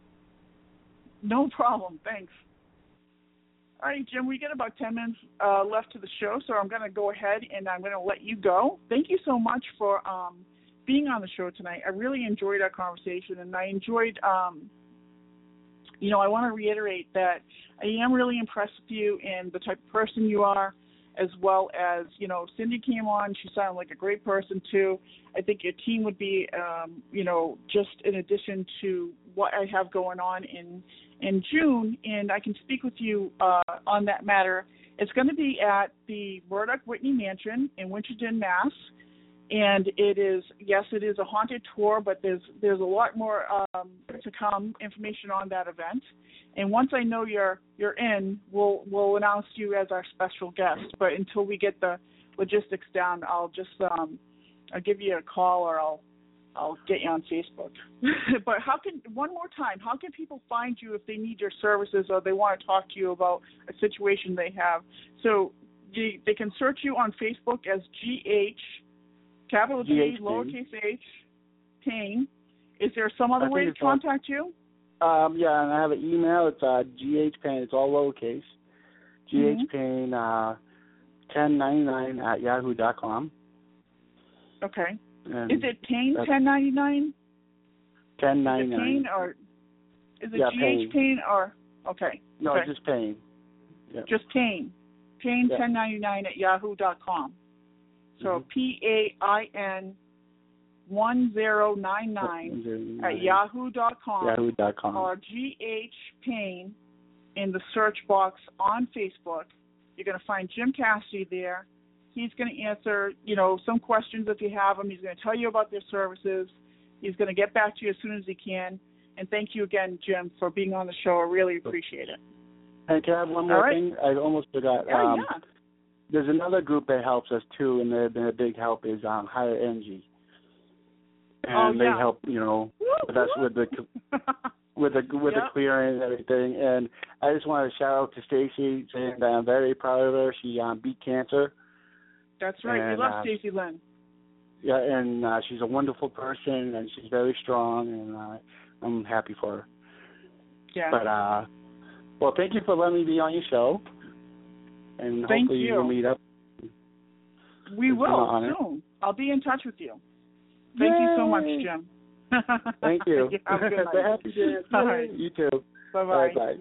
No problem. Thanks. All right, Jim, we get about ten minutes uh, left to the show, so I'm going to go ahead and I'm going to let you go. Thank you so much for um, being on the show tonight. I really enjoyed our conversation, and I enjoyed, um, you know, I want to reiterate that I am really impressed with you and the type of person you are, as well as, you know, Cindy came on. She sounded like a great person, too. I think your team would be, um, you know, just in addition to what I have going on in in June, and I can speak with you uh, on that matter. It's going to be at the Murdoch Whitney Mansion in Winchendon, Mass. And it is, yes, it is a haunted tour, but there's there's a lot more um, to come, information on that event. And once I know you're you're in, we'll we'll announce you as our special guest. But until we get the logistics down, I'll just um, I'll give you a call, or I'll I'll get you on Facebook. But how can, one more time, how can people find you if they need your services or they want to talk to you about a situation they have? So they, they can search you on Facebook as G H, capital G, lowercase h, Payne. Is there some other way to contact you? Um, yeah, and I have an email. It's uh, G H Payne. It's all lowercase. G H mm-hmm. Payne uh, ten ninety-nine at yahoo dot com. Okay. And is it Payne ten ninety-nine? ten ninety-nine. Is it Payne or is it yeah, G H Payne or okay? No, okay. just Payne. Yeah. Just Payne. Payne yeah. ten ninety-nine at yahoo dot com. So mm-hmm. P A I N one zero nine nine at yahoo dot com. Yahoo dot com. Or G H Payne in the search box on Facebook. You're going to find Jim Cassidy there. He's going to answer, you know, some questions if you have them. He's going to tell you about their services. He's going to get back to you as soon as he can. And thank you again, Jim, for being on the show. I really appreciate it. Hey, can I have one more right. thing? I almost forgot. Yeah, um, yeah. There's another group that helps us, too, and they've been a big help, is um, Higher Energy. And oh, they yeah. help, you know, woo, with us woo. with the with the with yep. the clearing and everything. And I just want to shout out to Stacy, saying that I'm very proud of her. She um, beat cancer. That's right. And, we love uh, Stacy Lynn. Yeah, and uh, she's a wonderful person, and she's very strong, and uh, I'm happy for her. Yeah. But uh, well, thank you for letting me be on your show, and thank hopefully you. we'll meet up. We it's will soon. I'll be in touch with you. Thank Yay. you so much, Jim. Thank you. Have a good night. Happy dance. All right. You too. Bye-bye. Bye-bye.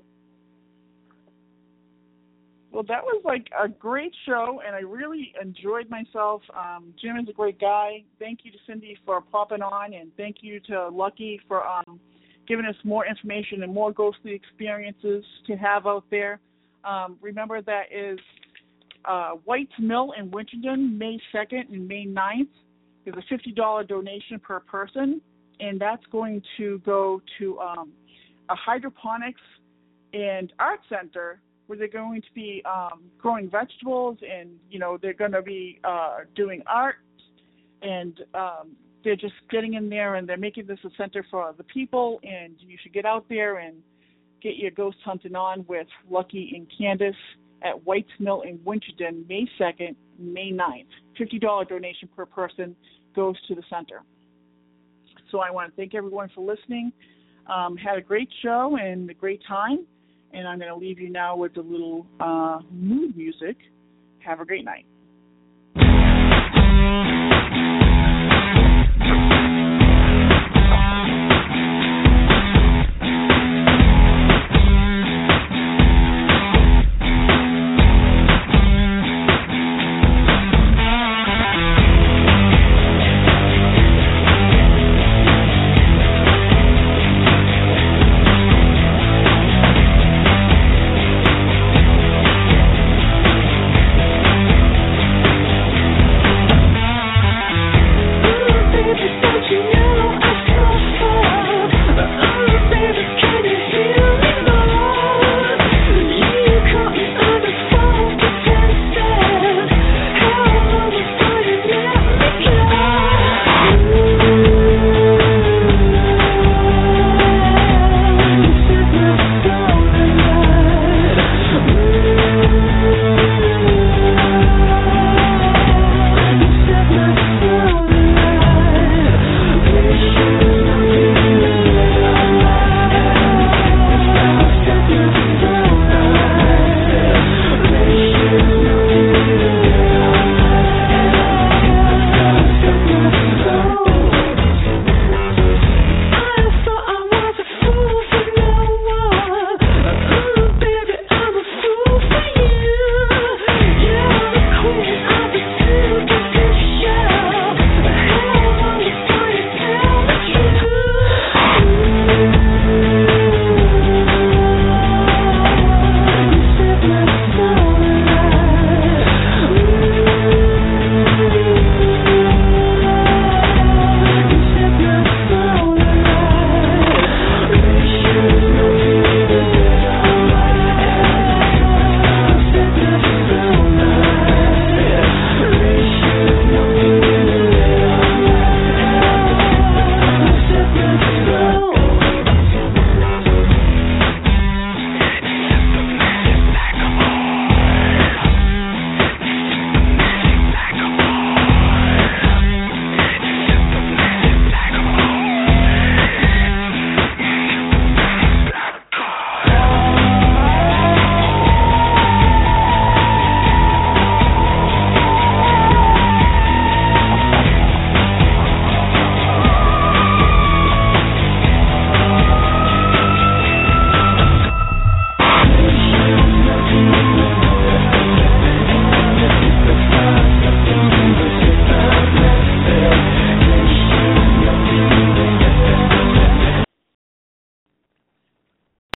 Well, that was like a great show, and I really enjoyed myself. Um, Jim is a great guy. Thank you to Cindy for popping on, and thank you to Lucky for um, giving us more information and more ghostly experiences to have out there. Um, remember, that is uh, White's Mill in Winchendon, May second and May ninth. There's a fifty dollars donation per person, and that's going to go to um, a hydroponics and art center where they're going to be um, growing vegetables, and, you know, they're going to be uh, doing art, and um, they're just getting in there, and they're making this a center for the people, and you should get out there and get your ghost hunting on with Lucky and Candace at White's Mill in Winchendon, May second, May ninth. fifty dollars donation per person goes to the center. So I want to thank everyone for listening. Um, had a great show and a great time. And I'm going to leave you now with a little uh, mood music. Have a great night.